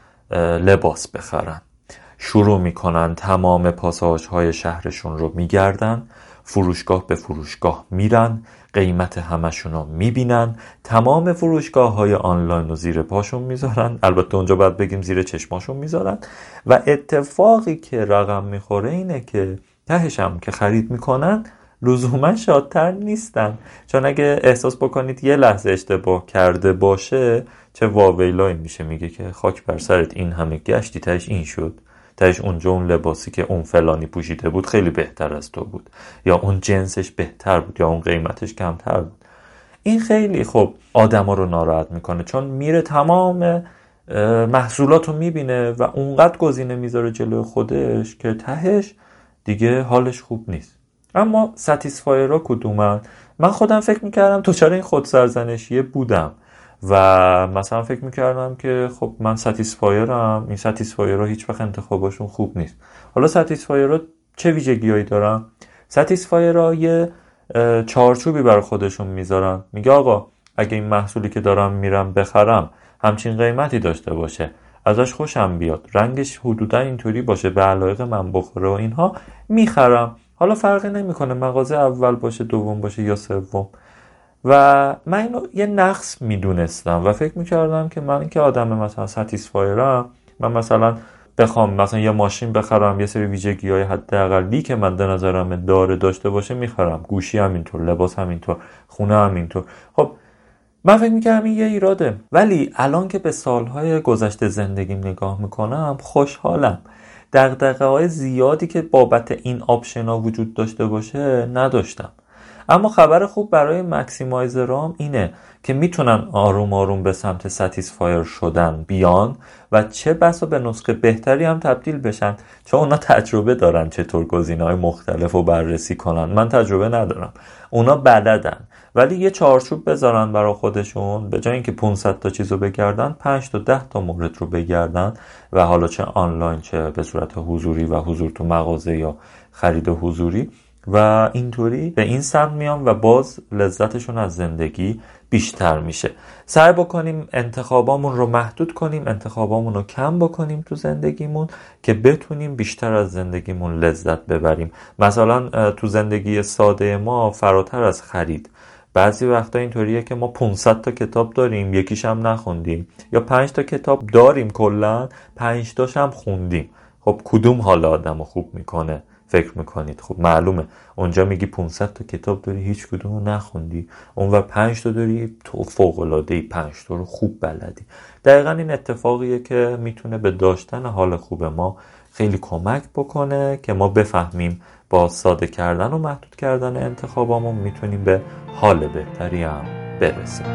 Speaker 1: لباس بخرن، شروع میکنن تمام پاساژ های شهرشون رو میگردن، فروشگاه به فروشگاه میرن، قیمت همشون رو میبینن، تمام فروشگاه های آنلاین رو زیر پاشون میذارن، البته اونجا باید بگیم زیر چشماشون میذارن، و اتفاقی که رقم میخوره اینه که تهش هم که خرید میکنن لزوما شادتر نیستن. چون اگه احساس بکنید یه لحظه اشتباه کرده باشه چه واویلایی میشه، میگه که خاک بر سرت، این همه گشتی تهش این شد، تهش اونجا اون لباسی که اون فلانی پوشیده بود خیلی بهتر از تو بود، یا اون جنسش بهتر بود، یا اون قیمتش کمتر بود. این خیلی خب آدما رو ناراحت میکنه، چون میره تمام محصولات رو میبینه و اونقدر گزینه میذاره جلوی خودش که تهش دیگه حالش خوب نیست. اما ستیسفایرها کدومن؟ من خودم فکر میکردم دچار این خود سرزنشیه بودم و مثلا فکر میکردم که خب من ستیسفایرم، این ستیسفایرها هیچ وقت انتخاباشون خوب نیست. حالا ستیسفایرها چه ویژگی‌هایی دارن؟ ستیسفایرها یه چارچوبی برای خودشون میذارن، میگه آقا اگه این محصولی که دارم میرم بخرم همچین قیمتی داشته باشه، ازش خوشم بیاد، رنگش حدودا اینطوری باشه، به علایق من بخوره و اینها، میخرم. حالا فرقی نمیکنه مغازه اول باشه، دوم باشه یا سوم. و من اینو یه نقص میدونستم و فکر میکردم که من که آدم مثلا ستیسفایرم، من مثلا بخوام مثلا یه ماشین بخرم، یه سری ویژگی های حداقلی که من به نظرم داره داشته باشه میخرم، گوشی هم اینطور، لباس هم اینطور، خونه هم اینطور. خب من فکر میکردم این یه ایراده، ولی الان که به سالهای گذشته زندگیم نگاه میکنم خوشحالم. دغدغه‌های زیادی که بابت این آپشن‌ها وجود داشته باشه نداشتم. اما خبر خوب برای مکسیمایزرام اینه که میتونن آروم آروم به سمت ستیسفایر شدن بیان و چه بسا به نسخه بهتری هم تبدیل بشن، چون اونا تجربه دارن چطور گزینه‌های مختلف رو بررسی کنن. من تجربه ندارم، اونا بلدن، ولی یه چارچوب بذارن برای خودشون، به جای اینکه پانصد تا چیزو بگردن پنج تا ده تا مورد رو بگردن، و حالا چه آنلاین چه به صورت حضوری و حضور تو مغازه یا خرید حضوری، و اینطوری به این سمت میام و باز لذتشون از زندگی بیشتر میشه. سعی بکنیم انتخابامون رو محدود کنیم، انتخابامون رو کم بکنیم تو زندگیمون که بتونیم بیشتر از زندگیمون لذت ببریم. مثلا تو زندگی ساده ما فراتر از خرید بعضی وقتا اینطوریه که ما پانصد تا کتاب داریم یکیش هم نخوندیم، یا پنج تا کتاب داریم کلا پنج تاش هم خوندیم. خب کدوم حال آدمو خوب میکنه فکر میکنید؟ خب معلومه اونجا میگی پانصد تا کتاب داری هیچ کدومو نخوندی، اونور پنج تا داری تو فوق العاده پنج تا رو خوب بلدی. دقیقاً این اتفاقیه که میتونه به داشتن حال خوب ما خیلی کمک بکنه که ما بفهمیم با ساده کردن و محدود کردن انتخابامون میتونیم به حال بهتری هم برسیم.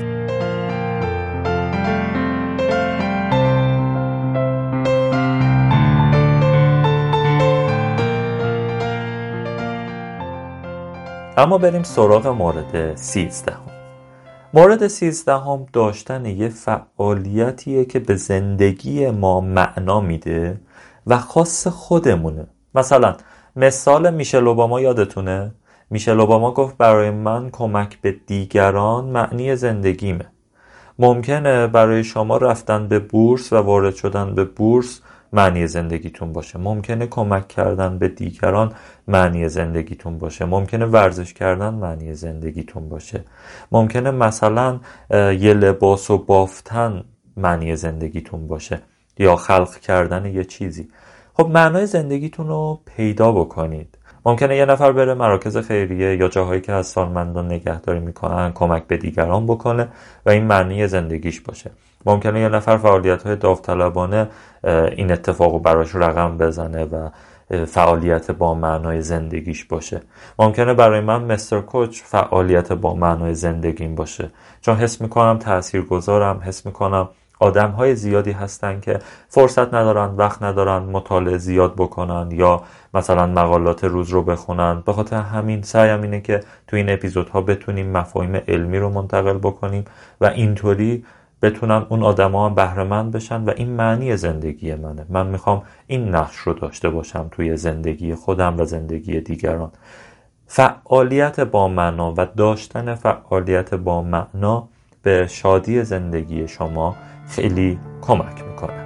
Speaker 1: اما بریم سراغ مورد سیزدهم. مورد سیزدهم داشتن یه فعالیتیه که به زندگی ما معنا میده و خاص خودمونه. مثلا مثال میشل اوباما یادتونه؟ میشل اوباما گفت برای من کمک به دیگران معنی زندگیمه. ممکنه برای شما رفتن به بورس و وارد شدن به بورس معنی زندگیتون باشه، ممکنه کمک کردن به دیگران معنی زندگیتون باشه، ممکنه ورزش کردن معنی زندگیتون باشه، ممکنه مثلا یه لباس و بافتن معنی زندگیتون باشه، یا خلق کردن یه چیزی. خب معنای زندگیتون رو پیدا بکنید. ممکنه یه نفر بره مراکز خیریه یا جاهایی که از سالمندان نگهداری میکنن کمک به دیگران بکنه و این معنی زندگیش باشه. ممکنه یه نفر فعالیت‌های داوطلبانه این اتفاقو براش رقم بزنه و فعالیت با معنای زندگیش باشه. ممکنه برای من مستر کوچ فعالیت با معنای زندگیم باشه، چون حس میکنم تاثیرگذارم، حس میکنم آدم های زیادی هستن که فرصت ندارن، وقت ندارن مطالعه زیاد بکنن یا مثلا مقالات روز رو بخونن. به خاطر همین سعیم اینه که تو این اپیزودها بتونیم مفاهیم علمی رو منتقل بکنیم و اینطوری بتونن اون آدما هم بهره مند بشن و این معنی زندگی منه. من میخوام این نقش رو داشته باشم توی زندگی خودم و زندگی دیگران. فعالیت با معنا و داشتن فعالیت با معنا به شادی زندگی شما خیلی کمک میکنه.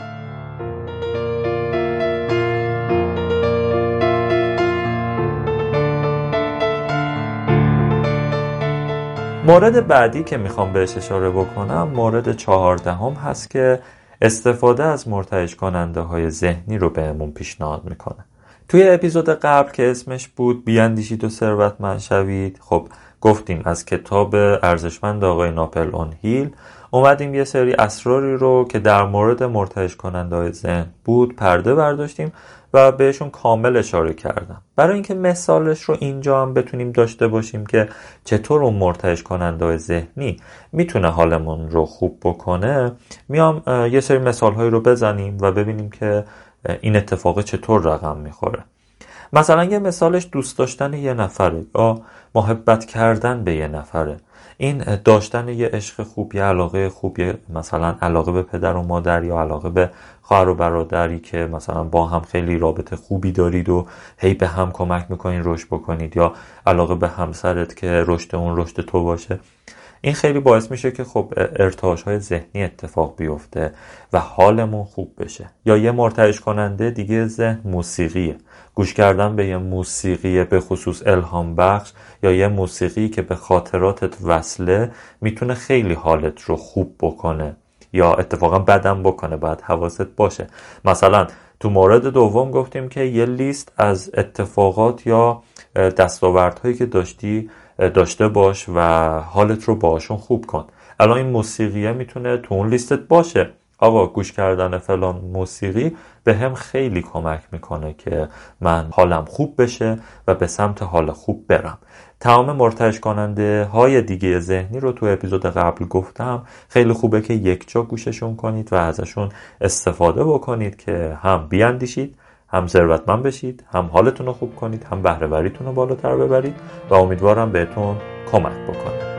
Speaker 1: مورد بعدی که میخوام بهش اشاره بکنم مورد چهاردهم هست که استفاده از مرتعش کننده های ذهنی رو بهمون پیشنهاد میکنه. توی اپیزود قبل که اسمش بود بیاندیشید و ثروتمند شوید، خب گفتیم از کتاب ارزشمند آقای ناپلئون هیل اومدیم یه سری اسراری رو که در مورد مرتعش کننده های ذهن بود پرده برداشتیم و بهشون کامل اشاره کردم. برای اینکه مثالش رو اینجا هم بتونیم داشته باشیم که چطور اون مرتعش کننده های ذهنی میتونه حالمون رو خوب بکنه، میام یه سری مثال هایی رو بزنیم و ببینیم که این اتفاق چطور رقم میخوره. مثلا یه مثالش دوست داشتن یه نفره یا محبت کردن به یه نفره. این داشتن یه عشق خوب، یه علاقه خوب، یه مثلا علاقه به پدر و مادر یا علاقه به خواهر و برادری که مثلا با هم خیلی رابطه خوبی دارید و هی به هم کمک میکنین رشد بکنید، یا علاقه به همسرت که رشد اون رشد تو باشه. این خیلی باعث میشه که خب ارتعاش های ذهنی اتفاق بیفته و حالمون خوب بشه. یا یه مرتعش کننده دیگه ذهن موسیقیه. گوش کردن به یه موسیقی به خصوص الهام بخش یا یه موسیقی که به خاطراتت وصله میتونه خیلی حالت رو خوب بکنه یا اتفاقا بدم بکنه، باید حواست باشه. مثلا تو مورد دوم گفتیم که یه لیست از اتفاقات یا دستاوردهایی که داشتی داشته باش و حالت رو باشون خوب کن. الان این موسیقیه میتونه تو اون لیستت باشه. آقا گوش کردن فلان موسیقی به هم خیلی کمک میکنه که من حالم خوب بشه و به سمت حال خوب برم. تمام مرتعش کننده های دیگه ذهنی رو تو اپیزود قبل گفتم. خیلی خوبه که یک جا گوششون کنید و ازشون استفاده بکنید که هم بیاندیشید، هم ثروتمند بشید، هم حالتون رو خوب کنید، هم بهره وریتون رو بالاتر ببرید و امیدوارم بهتون کمک بکنه.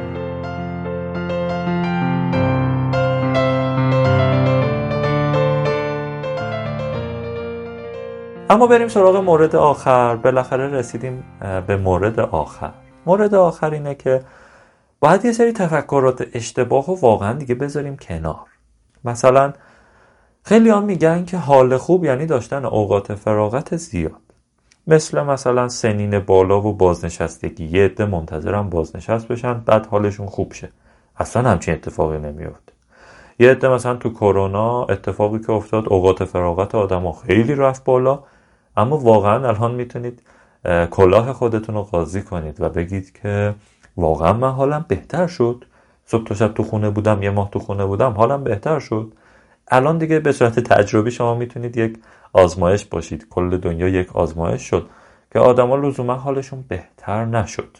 Speaker 1: اما بریم سراغ مورد آخر. بالاخره رسیدیم به مورد آخر. مورد آخر اینه که باید یه سری تفکرات اشتباه و واقعا دیگه بذاریم کنار. مثلا خیلی هم میگن که حال خوب یعنی داشتن اوقات فراغت زیاد، مثل مثلا سنین بالا و بازنشستگی. یه عده منتظرم بازنشست بشن بعد حالشون خوب شه. اصلا همچین اتفاقی نمیفته. یه عده مثلا تو کرونا اتفاقی که افتاد اوقات فراغت آدم‌ها خیلی رفت بالا، اما واقعا الان میتونید کلاه خودتون رو قاضی کنید و بگید که واقعا من حالم بهتر شد. صبح تا شب تو خونه بودم، یه ماه تو خونه بودم، حالم بهتر شد. الان دیگه به صورت تجربی شما میتونید یک آزمایش باشید. کل دنیا یک آزمایش شد که آدما لزوما حالشون بهتر نشد.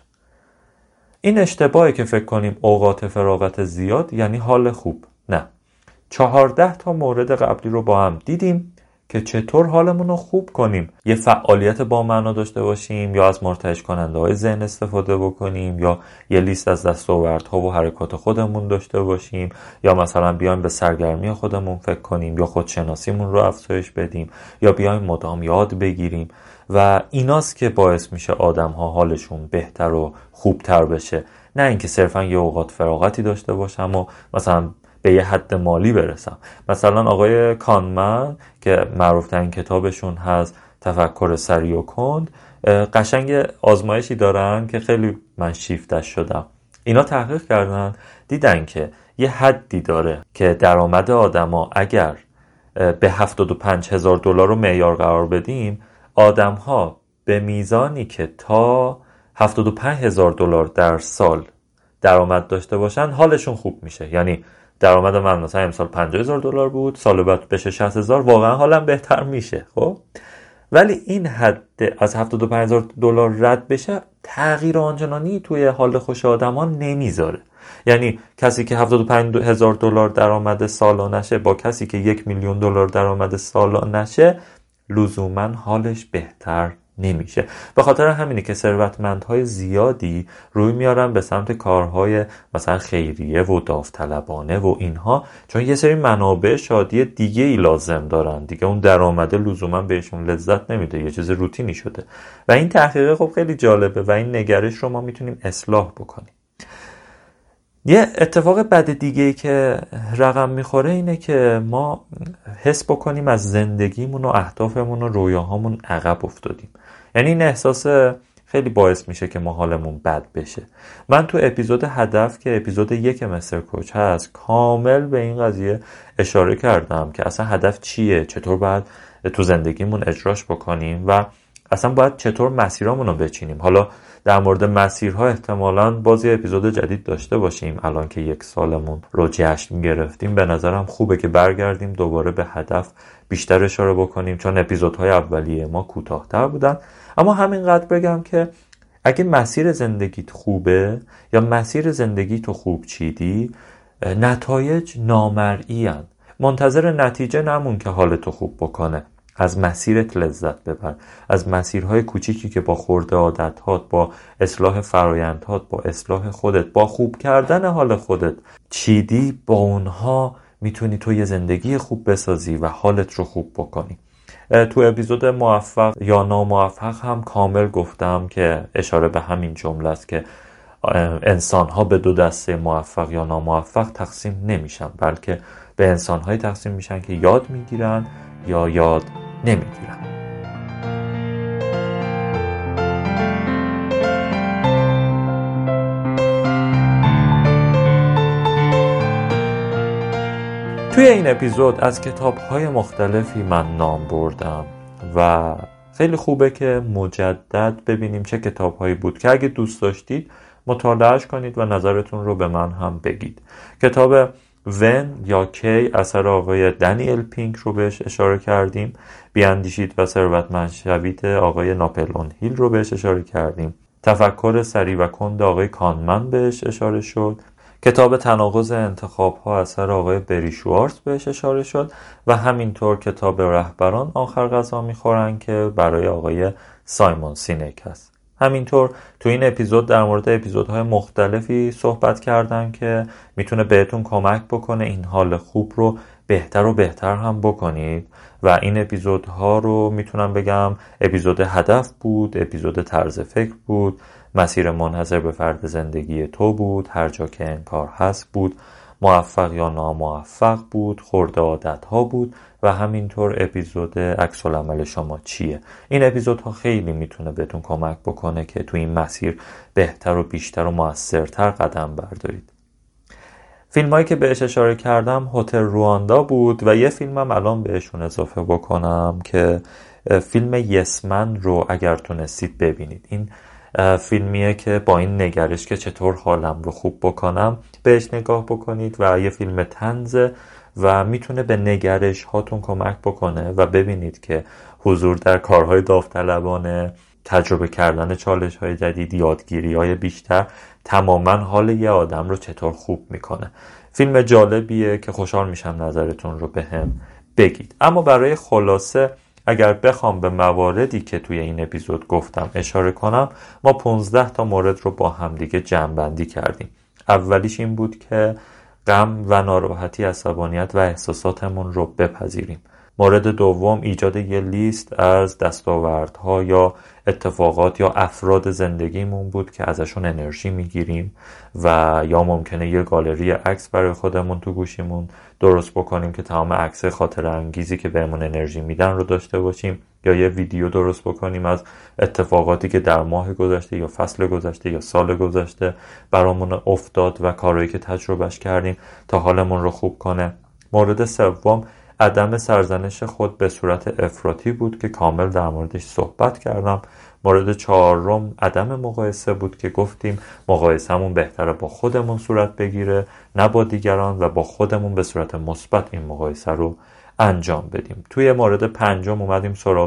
Speaker 1: این اشتباهی که فکر کنیم اوقات فراغت زیاد یعنی حال خوب. نه. چهارده تا مورد قبلی رو با هم دیدیم که چطور حالمون رو خوب کنیم. یه فعالیت با معنا داشته باشیم، یا از مرتعش کننده های ذهن استفاده بکنیم، یا یه لیست از دستاوردها و حرکات خودمون داشته باشیم، یا مثلا بیایم به سرگرمی خودمون فکر کنیم، یا خودشناسیمون رو افزایش بدیم، یا بیایم مدام یاد بگیریم. و ایناست که باعث میشه آدم ها حالشون بهتر و خوبتر بشه. نه اینکه صرفا یه اوقات فراغتی داشته باشم و مثلا به یه حد مالی برسم. مثلا آقای کانمن که معروفترین کتابشون هست تفکر سریع و کند، قشنگ آزمایشی دارن که خیلی من شیفتش شدم. اینا تحقیق کردن، دیدن که یه حدی داره که درآمد آدما اگر به هفتاد و پنج هزار دلار رو معیار قرار بدیم، آدم‌ها به میزانی که تا هفتاد و پنج هزار دلار در سال درآمد داشته باشن حالشون خوب میشه. یعنی درآمد من مثلا امسال پنجاه هزار دلار بود، سال بعد بشه شصت هزار، واقعا حالم بهتر میشه. خب ولی این حد از هفتاد و پنج هزار دلار رد بشه تغییر آنچنانی توی حال خوش آدمان نمیذاره. یعنی کسی که هفتاد و پنج هزار دلار درآمد سالانشه با کسی که یک میلیون دلار درآمد سالانشه لزوما حالش بهتر نمیشه. به خاطر همینه که ثروتمندهای زیادی روی میارن به سمت کارهای مثلا خیریه و داوطلبانه و اینها، چون یه سری منابع شادی دیگه ای لازم دارن دیگه. اون درآمده لزوما بهشون لذت نمیده، یه چیز روتینی شده. و این تحقیق خب خیلی جالبه و این نگرش رو ما میتونیم اصلاح بکنیم. یه اتفاق بد دیگه ای که رقم میخوره اینه که ما حس بکنیم از زندگیمون و اهدافمون و رویاهامون عقب افتادیم. یعنی این احساس خیلی باعث میشه که ما حالمون بد بشه. من تو اپیزود هدف که اپیزود یک مستر کوچ هست کامل به این قضیه اشاره کردم که اصلا هدف چیه، چطور باید تو زندگیمون اجراش بکنیم و اصلا باید چطور مسیرامون رو بچینیم. حالا در مورد مسیرها احتمالاً باز یه اپیزود جدید داشته باشیم. الان که یک سالمون رو جشن گرفتیم به نظرم خوبه که برگردیم دوباره به هدف بیشتر اشاره بکنیم، چون اپیزودهای اولیه ما کوتاه‌تر بودن. اما همینقدر بگم که اگه مسیر زندگیت خوبه یا مسیر زندگی تو خوب چیدی، نتایج نامرئی هستند. منتظر نتیجه نمون که حالتو خوب بکنه. از مسیرت لذت ببر، از مسیرهای کوچیکی که با خورده عادت‌هات، با اصلاح فرایندهات، با اصلاح خودت، با خوب کردن حال خودت چیدی، با اونها میتونی تو یه زندگی خوب بسازی و حالت رو خوب بکنی. تو اپیزود موفق یا ناموفق هم کامل گفتم که اشاره به همین جمله است که انسان‌ها به دو دسته موفق یا ناموفق تقسیم نمیشن، بلکه به انسان‌های تقسیم میشن که یاد میگیرن یا یاد نمیگیرن. توی این اپیزود از کتاب‌های مختلفی من نام بردم و خیلی خوبه که مجدد ببینیم چه کتاب‌هایی بود که اگه دوست داشتید مطالعهش کنید و نظرتون رو به من هم بگید. کتاب ون یا کی اثر آقای دنیل پینک رو بهش اشاره کردیم. بیاندیشید و ثروتمند شوید آقای ناپلئون هیل رو بهش اشاره کردیم. تفکر سریع و کند آقای کانمن بهش اشاره شد. کتاب تناقض انتخاب‌ها اثر آقای بری شوارتز بهش اشاره شد و همینطور کتاب رهبران آخر غذا میخورن که برای آقای سایمون سینک هست. همینطور تو این اپیزود در مورد اپیزودهای مختلفی صحبت کردم که میتونه بهتون کمک بکنه این حال خوب رو بهتر و بهتر هم بکنید و این اپیزودها رو میتونم بگم اپیزود هدف بود، اپیزود طرز فکر بود، مسیر منحصر به فرد زندگی تو بود، هر جا که انکار هست بود، موفق یا ناموفق بود، خورده عادت ها بود و همینطور اپیزود عکس العمل شما چیه. این اپیزودها خیلی میتونه بهتون کمک بکنه که تو این مسیر بهتر و بیشتر و موثرتر قدم بردارید. فیلم هایی که بهش اشاره کردم هتل رواندا بود و یه فیلمم الان بهشون اضافه بکنم که فیلم یسمن رو اگر تونستید ببینید. این فیلمیه که با این نگرش که چطور حالم رو خوب بکنم بهش نگاه بکنید و یه فیلم طنزه و میتونه به نگرش هاتون کمک بکنه و ببینید که حضور در کارهای داوطلبانه، تجربه کردن چالش های جدید، یادگیری های بیشتر تماما حال یه آدم رو چطور خوب میکنه. فیلم جالبیه که خوشحال میشم نظرتون رو بهم بگید. اما برای خلاصه اگر بخوام به مواردی که توی این اپیزود گفتم اشاره کنم، ما پانزده تا مورد رو با همدیگه جمع‌بندی کردیم. اولیش این بود که غم و ناراحتی، عصبانیت و احساساتمون رو بپذیریم. مورد دوم ایجاد یه لیست از دستاوردها یا اتفاقات یا افراد زندگیمون بود که ازشون انرژی میگیریم و یا ممکنه یه گالری عکس برای خودمون تو گوشیمون درست بکنیم که تمام عکس خاطره انگیزی که بهمون انرژی میدن رو داشته باشیم، یا یه ویدیو درست بکنیم از اتفاقاتی که در ماه گذشته یا فصل گذشته یا سال گذشته برامون افتاد و کارهایی که تجربهش کردیم تا حالمون رو خوب کنه. مورد سوم عدم سرزنش خود به صورت افراطی بود که کامل در موردش صحبت کردم. مورد چهارم عدم مقایسه بود که گفتیم مقایسه‌مون بهتره با خودمون صورت بگیره نه با دیگران و با خودمون به صورت مثبت این مقایسه رو انجام بدیم. توی مورد پنجم اومدیم سراغ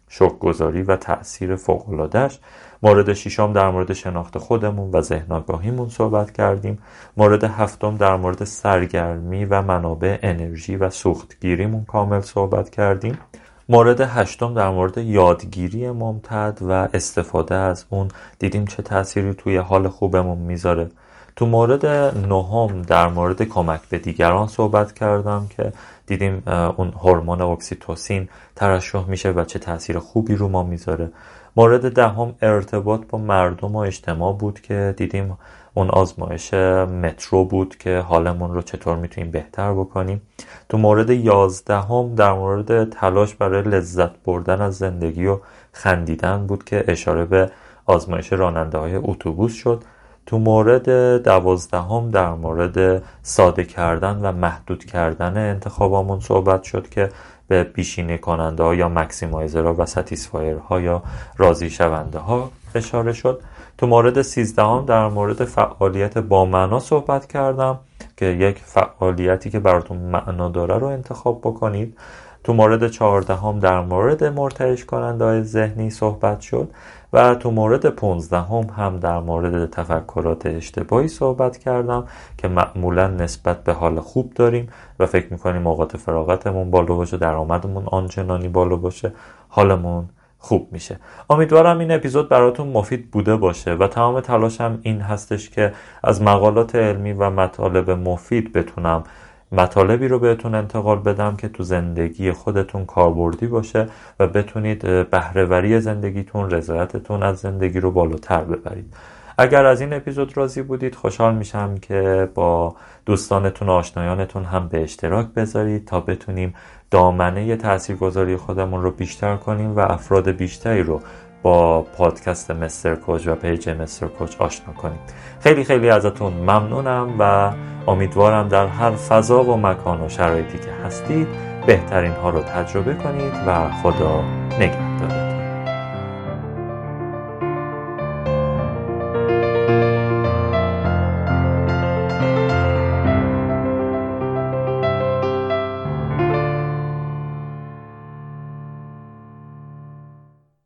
Speaker 1: شکرگزاری و تأثیر فوق‌العاده‌اش. مورد ششم در مورد شناخت خودمون و ذهن آگاهیمون صحبت کردیم. مورد هفتم در مورد سرگرمی و منابع انرژی و سوختگیریمون کامل صحبت کردیم. مورد هشتم در مورد یادگیری ممتد و استفاده از اون دیدیم چه تأثیری توی حال خوبمون میذاره. تو مورد نهم در مورد کمک به دیگران صحبت کردم که دیدیم اون هورمون اکسیتوسین ترشح میشه و چه تأثیر خوبی رو ما میذاره. مورد دهم ارتباط با مردم و اجتماع بود که دیدیم اون آزمایش مترو بود که حالمون رو چطور میتونیم بهتر بکنیم. تو مورد یازدهم در مورد تلاش برای لذت بردن از زندگی و خندیدن بود که اشاره به آزمایش راننده های اتوبوس شد. تو مورد دوازدهم در مورد ساده کردن و محدود کردن انتخابامون صحبت شد که به بیشینه کننده ها یا مکسیمایزرها و ستیسفایر ها یا راضی شونده ها اشاره شد. تو مورد سیزدهم در مورد فعالیت با معنا صحبت کردم که یک فعالیتی که براتون معنا داره رو انتخاب بکنید. تو مورد چهاردهم در مورد مرتعش کننده های ذهنی صحبت شد و تو مورد پانزدهم هم در مورد تفکرات اشتباهی صحبت کردم که معمولا نسبت به حال خوب داریم و فکر میکنیم اوقات فراغتمون بالا باشه، درآمدمون آنچنانی بالا باشه، حالمون خوب میشه. امیدوارم این اپیزود براتون مفید بوده باشه و تمام تلاشم این هستش که از مقالات علمی و مطالب مفید بتونم مطالبی رو بهتون انتقال بدم که تو زندگی خودتون کاربردی باشه و بتونید بهره‌وری زندگیتون، رضایتتون از زندگی رو بالاتر ببرید. اگر از این اپیزود راضی بودید خوشحال میشم که با دوستانتون و آشنایانتون هم به اشتراک بذارید تا بتونیم دامنه تاثیرگذاری خودمون رو بیشتر کنیم و افراد بیشتری رو با پادکست مستر کوچ و پیج مستر کوچ آشنا کنیم. خیلی خیلی ازتون ممنونم و امیدوارم در هر فضا و مکان و شرایطی که هستید بهترین ها رو تجربه کنید و خدا نگهدارتون.